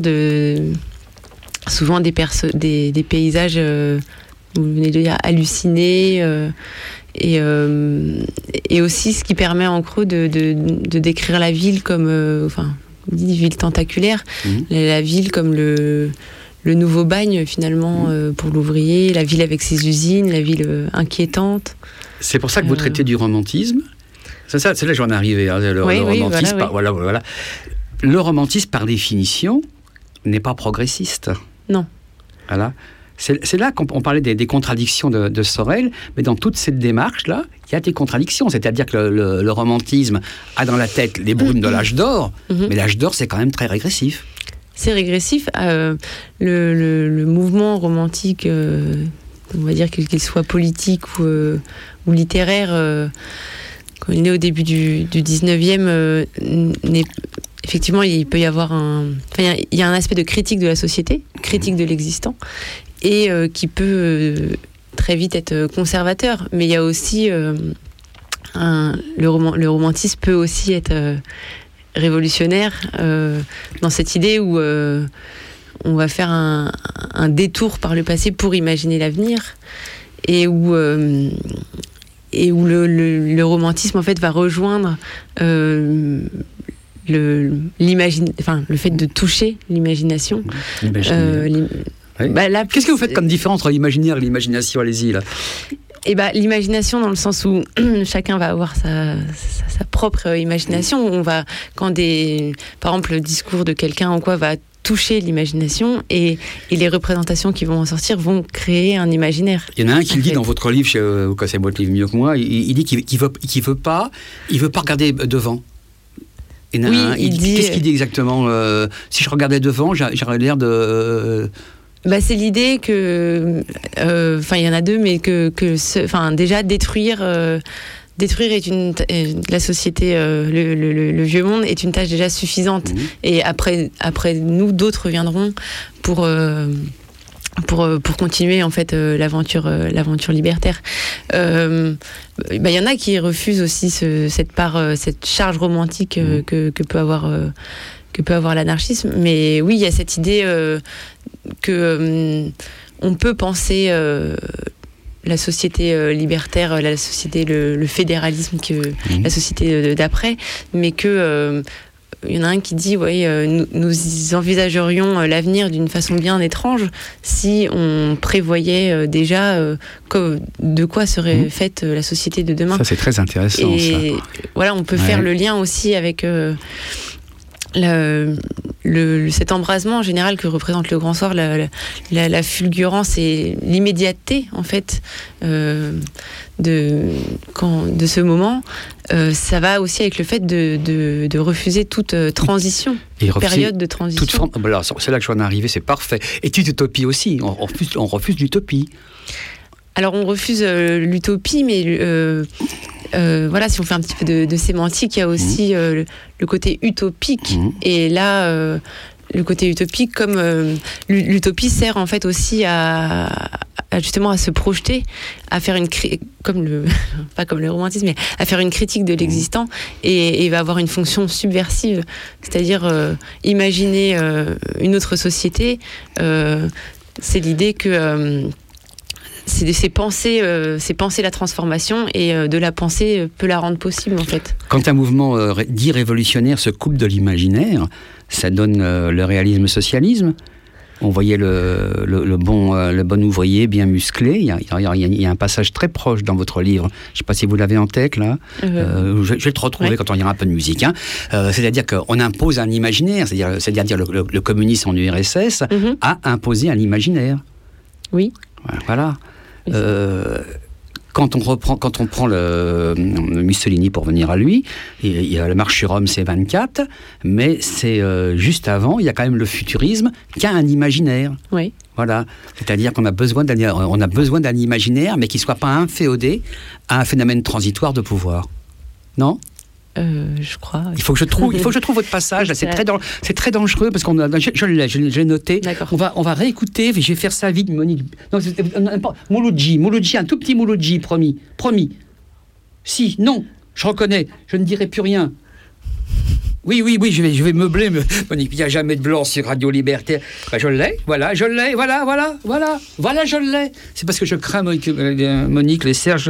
souvent des paysages, vous venez de dire, hallucinés, et aussi ce qui permet en gros de décrire la ville comme, ville tentaculaire, la ville comme le nouveau bagne finalement pour l'ouvrier, la ville avec ses usines, la ville inquiétante. C'est pour ça que vous traitez du romantisme. C'est là que j'en ai arrivé. Hein, le romantisme, voilà. Le romantisme, par définition, n'est pas progressiste. Non. Voilà. C'est là qu'on parlait des contradictions de Sorel, mais dans toute cette démarche-là, il y a des contradictions. C'est-à-dire que le romantisme a dans la tête les brumes de l'âge d'or, mais l'âge d'or, c'est quand même très régressif. C'est régressif. Le mouvement romantique, on va dire qu'il soit politique ou littéraire, quand il est au début du 19e, effectivement, il peut y avoir il y a un aspect de critique de la société, critique de l'existant, et qui peut très vite être conservateur. Mais il y a aussi le romantisme peut aussi être révolutionnaire dans cette idée où on va faire un détour par le passé pour imaginer l'avenir, et où le romantisme en fait va rejoindre le fait de toucher l'imagination. Qu'est-ce que vous faites comme différence entre l'imaginaire et l'imagination? Allez-y, là. L'imagination, dans le sens où chacun va avoir sa propre imagination. Par exemple, le discours de quelqu'un va toucher l'imagination, et les représentations qui vont en sortir vont créer un imaginaire. Il y en a un qui le dit dans votre livre, vous connaissez votre livre mieux que moi, il dit qu'il veut pas regarder devant. Qu'est-ce qu'il dit exactement? Si je regardais devant, j'aurais l'air de... c'est l'idée que, il y en a deux, mais déjà détruire la société, le vieux monde est une tâche déjà suffisante. Et après nous, d'autres viendront pour continuer en fait l'aventure libertaire. Il y en a qui refusent aussi cette charge romantique que peut avoir l'anarchisme. Mais oui, il y a cette idée que on peut penser la société libertaire, la société, le fédéralisme, la société d'après, mais que il y en a un qui dit nous envisagerions l'avenir d'une façon bien étrange si on prévoyait déjà de quoi serait faite la société de demain. Ça, c'est très intéressant. Et voilà, on peut faire le lien aussi avec cet embrasement en général que représente le Grand Soir, la fulgurance et l'immédiateté en fait de ce moment. Ça va aussi avec le fait de refuser toute transition, période de transition. Toute forme. Alors, c'est là que je suis en arrivé, c'est parfait. Et toute utopie aussi. On refuse l'utopie. Alors on refuse l'utopie, mais si on fait un petit peu de sémantique, il y a aussi le côté utopique. Et là, le côté utopique, comme l'utopie sert en fait aussi justement à se projeter, à faire pas comme le romantisme, mais à faire une critique de l'existant, et va avoir une fonction subversive, c'est-à-dire imaginer une autre société. C'est l'idée que c'est penser la transformation, et de la pensée peut la rendre possible en fait. Quand un mouvement dit révolutionnaire se coupe de l'imaginaire, ça donne le réalisme-socialisme. On voyait le bon ouvrier bien musclé. Il y a un passage très proche dans votre livre. Je ne sais pas si vous l'avez en tête là. Je vais te retrouver quand on ira un peu de musique. C'est-à-dire qu'on impose un imaginaire. C'est-à-dire le communisme en URSS a imposé un imaginaire. Oui. Voilà. Quand on prend le Mussolini, pour venir à lui, il y a la marche sur Rome, c'est 24, mais c'est juste avant, il y a quand même le futurisme qui a un imaginaire. Oui. Voilà. C'est-à-dire qu'on a besoin d'un imaginaire, mais qui ne soit pas inféodé à un phénomène transitoire de pouvoir. Non ? Je crois. Il faut que je trouve votre passage. Là, c'est très dangereux parce je l'ai noté. D'accord. On va réécouter. Je vais faire ça vite, Monique. Non, Mouloudji, un tout petit Mouloudji, promis. Si, non, je reconnais. Je ne dirai plus rien. Oui, je vais meubler, Monique. Il n'y a jamais de blanc sur Radio Libertaire. Ben, je l'ai, voilà, je l'ai. C'est parce que je crains Monique les cierges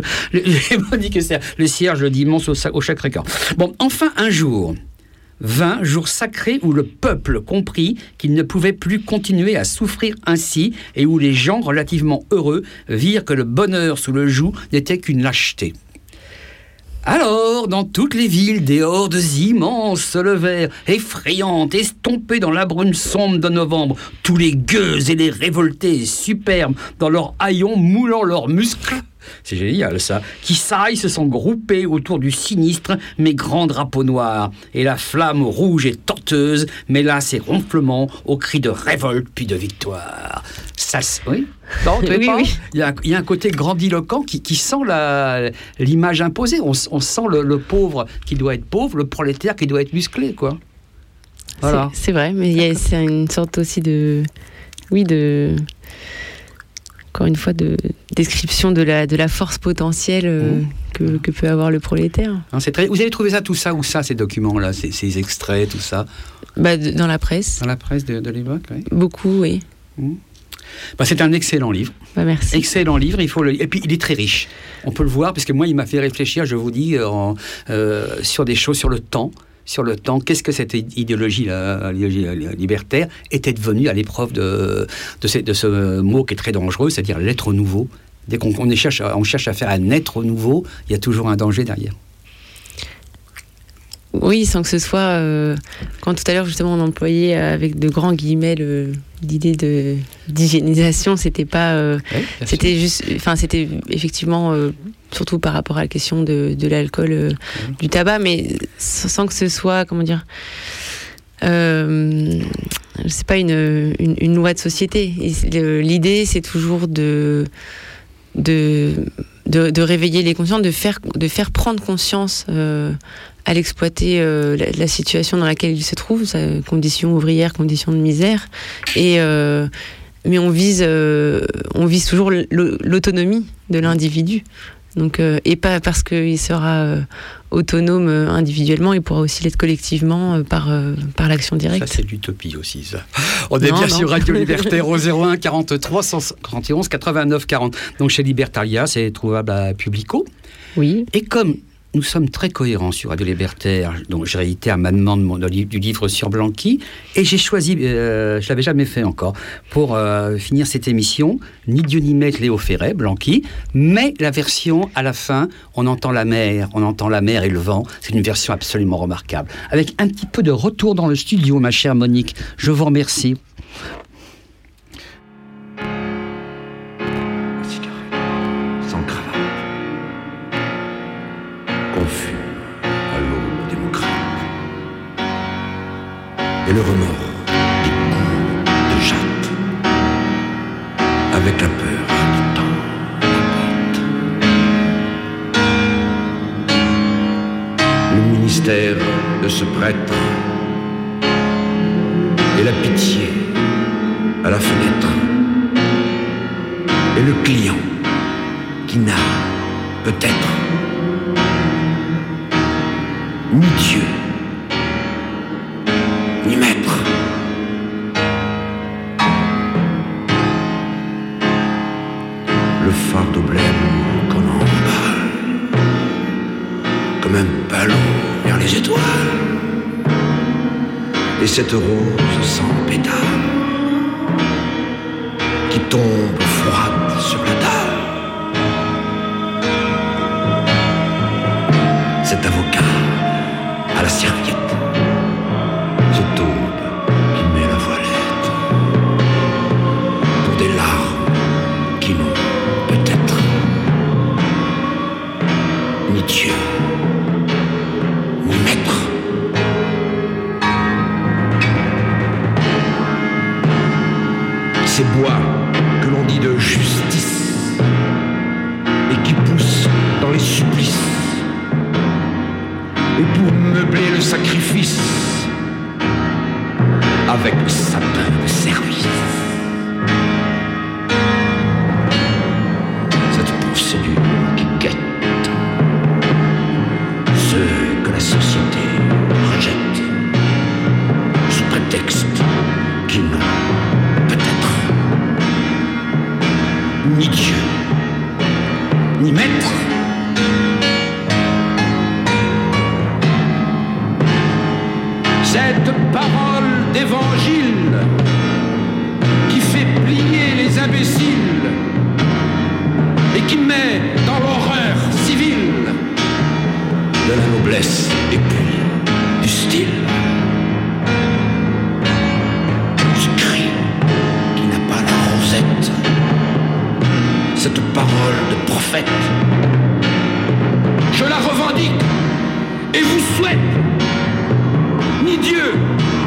le dimanche au Sacré-Cœur. Bon, enfin un jour. 20 jours sacrés où le peuple comprit qu'il ne pouvait plus continuer à souffrir ainsi et où les gens relativement heureux virent que le bonheur sous le joug n'était qu'une lâcheté. Alors, dans toutes les villes, des hordes immenses se levèrent, effrayantes, estompées dans la brume sombre de novembre, tous les gueux et les révoltés, superbes, dans leurs haillons moulant leurs muscles. C'est génial ça. Qui s'aillent se sont groupés autour du sinistre mais grand drapeau noir. Et la flamme rouge et torteuse mêla ses ronflements aux cris de révolte puis de victoire. Ça, oui. Non, oui, pas oui. Il y a un côté grandiloquent qui sent l'image imposée. On sent le pauvre qui doit être pauvre, le prolétaire qui doit être musclé, quoi. Voilà. C'est vrai, mais c'est une sorte aussi de... Oui, encore une fois, de description de la force potentielle que peut avoir le prolétaire. Non, c'est très... Vous avez trouvé ça, tout ça, où ça, ces documents-là, ces extraits, tout ça? Dans la presse. Dans la presse de l'époque, oui. Beaucoup, oui. C'est un excellent livre. Merci. Excellent livre, et puis il est très riche. On peut le voir, parce que moi, il m'a fait réfléchir, je vous dis, sur des choses, sur le temps, qu'est-ce que cette idéologie libertaire était devenue à l'épreuve de ce mot qui est très dangereux, c'est-à-dire l'être nouveau. Dès qu'on cherche à faire un être nouveau, il y a toujours un danger derrière. Oui, sans que ce soit... quand tout à l'heure, justement, on employait avec de grands guillemets l'idée d'hygiénisation, c'était pas... c'était juste... Enfin, c'était effectivement... surtout par rapport à la question de l'alcool, du tabac, mais sans que ce soit, comment dire... c'est pas une loi de société. L'idée, c'est toujours de réveiller les consciences, de faire prendre conscience à l'exploiter la situation dans laquelle il se trouve, sa condition ouvrière, condition de misère, mais on vise toujours l'autonomie de l'individu. Donc, et pas parce qu'il sera autonome individuellement, il pourra aussi l'être collectivement par l'action directe. Ça, c'est l'utopie aussi, ça. On est bien sur Radio Libertaire au 01 43 171 89 40. Donc chez Libertalia, c'est trouvable à Publico. Oui. Et comme nous sommes très cohérents sur Radio Libertaire, donc je réitère ma demande du livre sur Blanqui, et j'ai choisi, je l'avais jamais fait encore, pour finir cette émission, ni Dieu ni maître Léo Ferré, Blanqui, mais la version à la fin, on entend la mer et le vent, c'est une version absolument remarquable. Avec un petit peu de retour dans le studio, ma chère Monique, je vous remercie. Confus à l'aube démocrate, et le remords des coups de jatte, avec la peur qui tend la porte. Le ministère de ce prêtre et la pitié à la fenêtre, et le client qui n'a peut-être ni Dieu, ni maître. Le fardeau blême qu'on emballe, comme un ballon vers les étoiles, et cette rose sans pétales, qui tombe froide sur la dalle. Cet avocat à la serviette, cette aube qui met la voilette, pour des larmes qui n'ont peut-être ni Dieu, ni maître. Ces bois que l'on dit de justice et qui poussent dans les supplices, et pour meubler le sacrifice avec le sapin de service. Cette procédure qui guette ceux que la société rejette, cette parole d'évangile qui fait plier les imbéciles et qui met dans l'horreur civile de la noblesse et puis du style. Ce cri qui n'a pas la rosette, cette parole de prophète, je la revendique et vous souhaite ni Dieu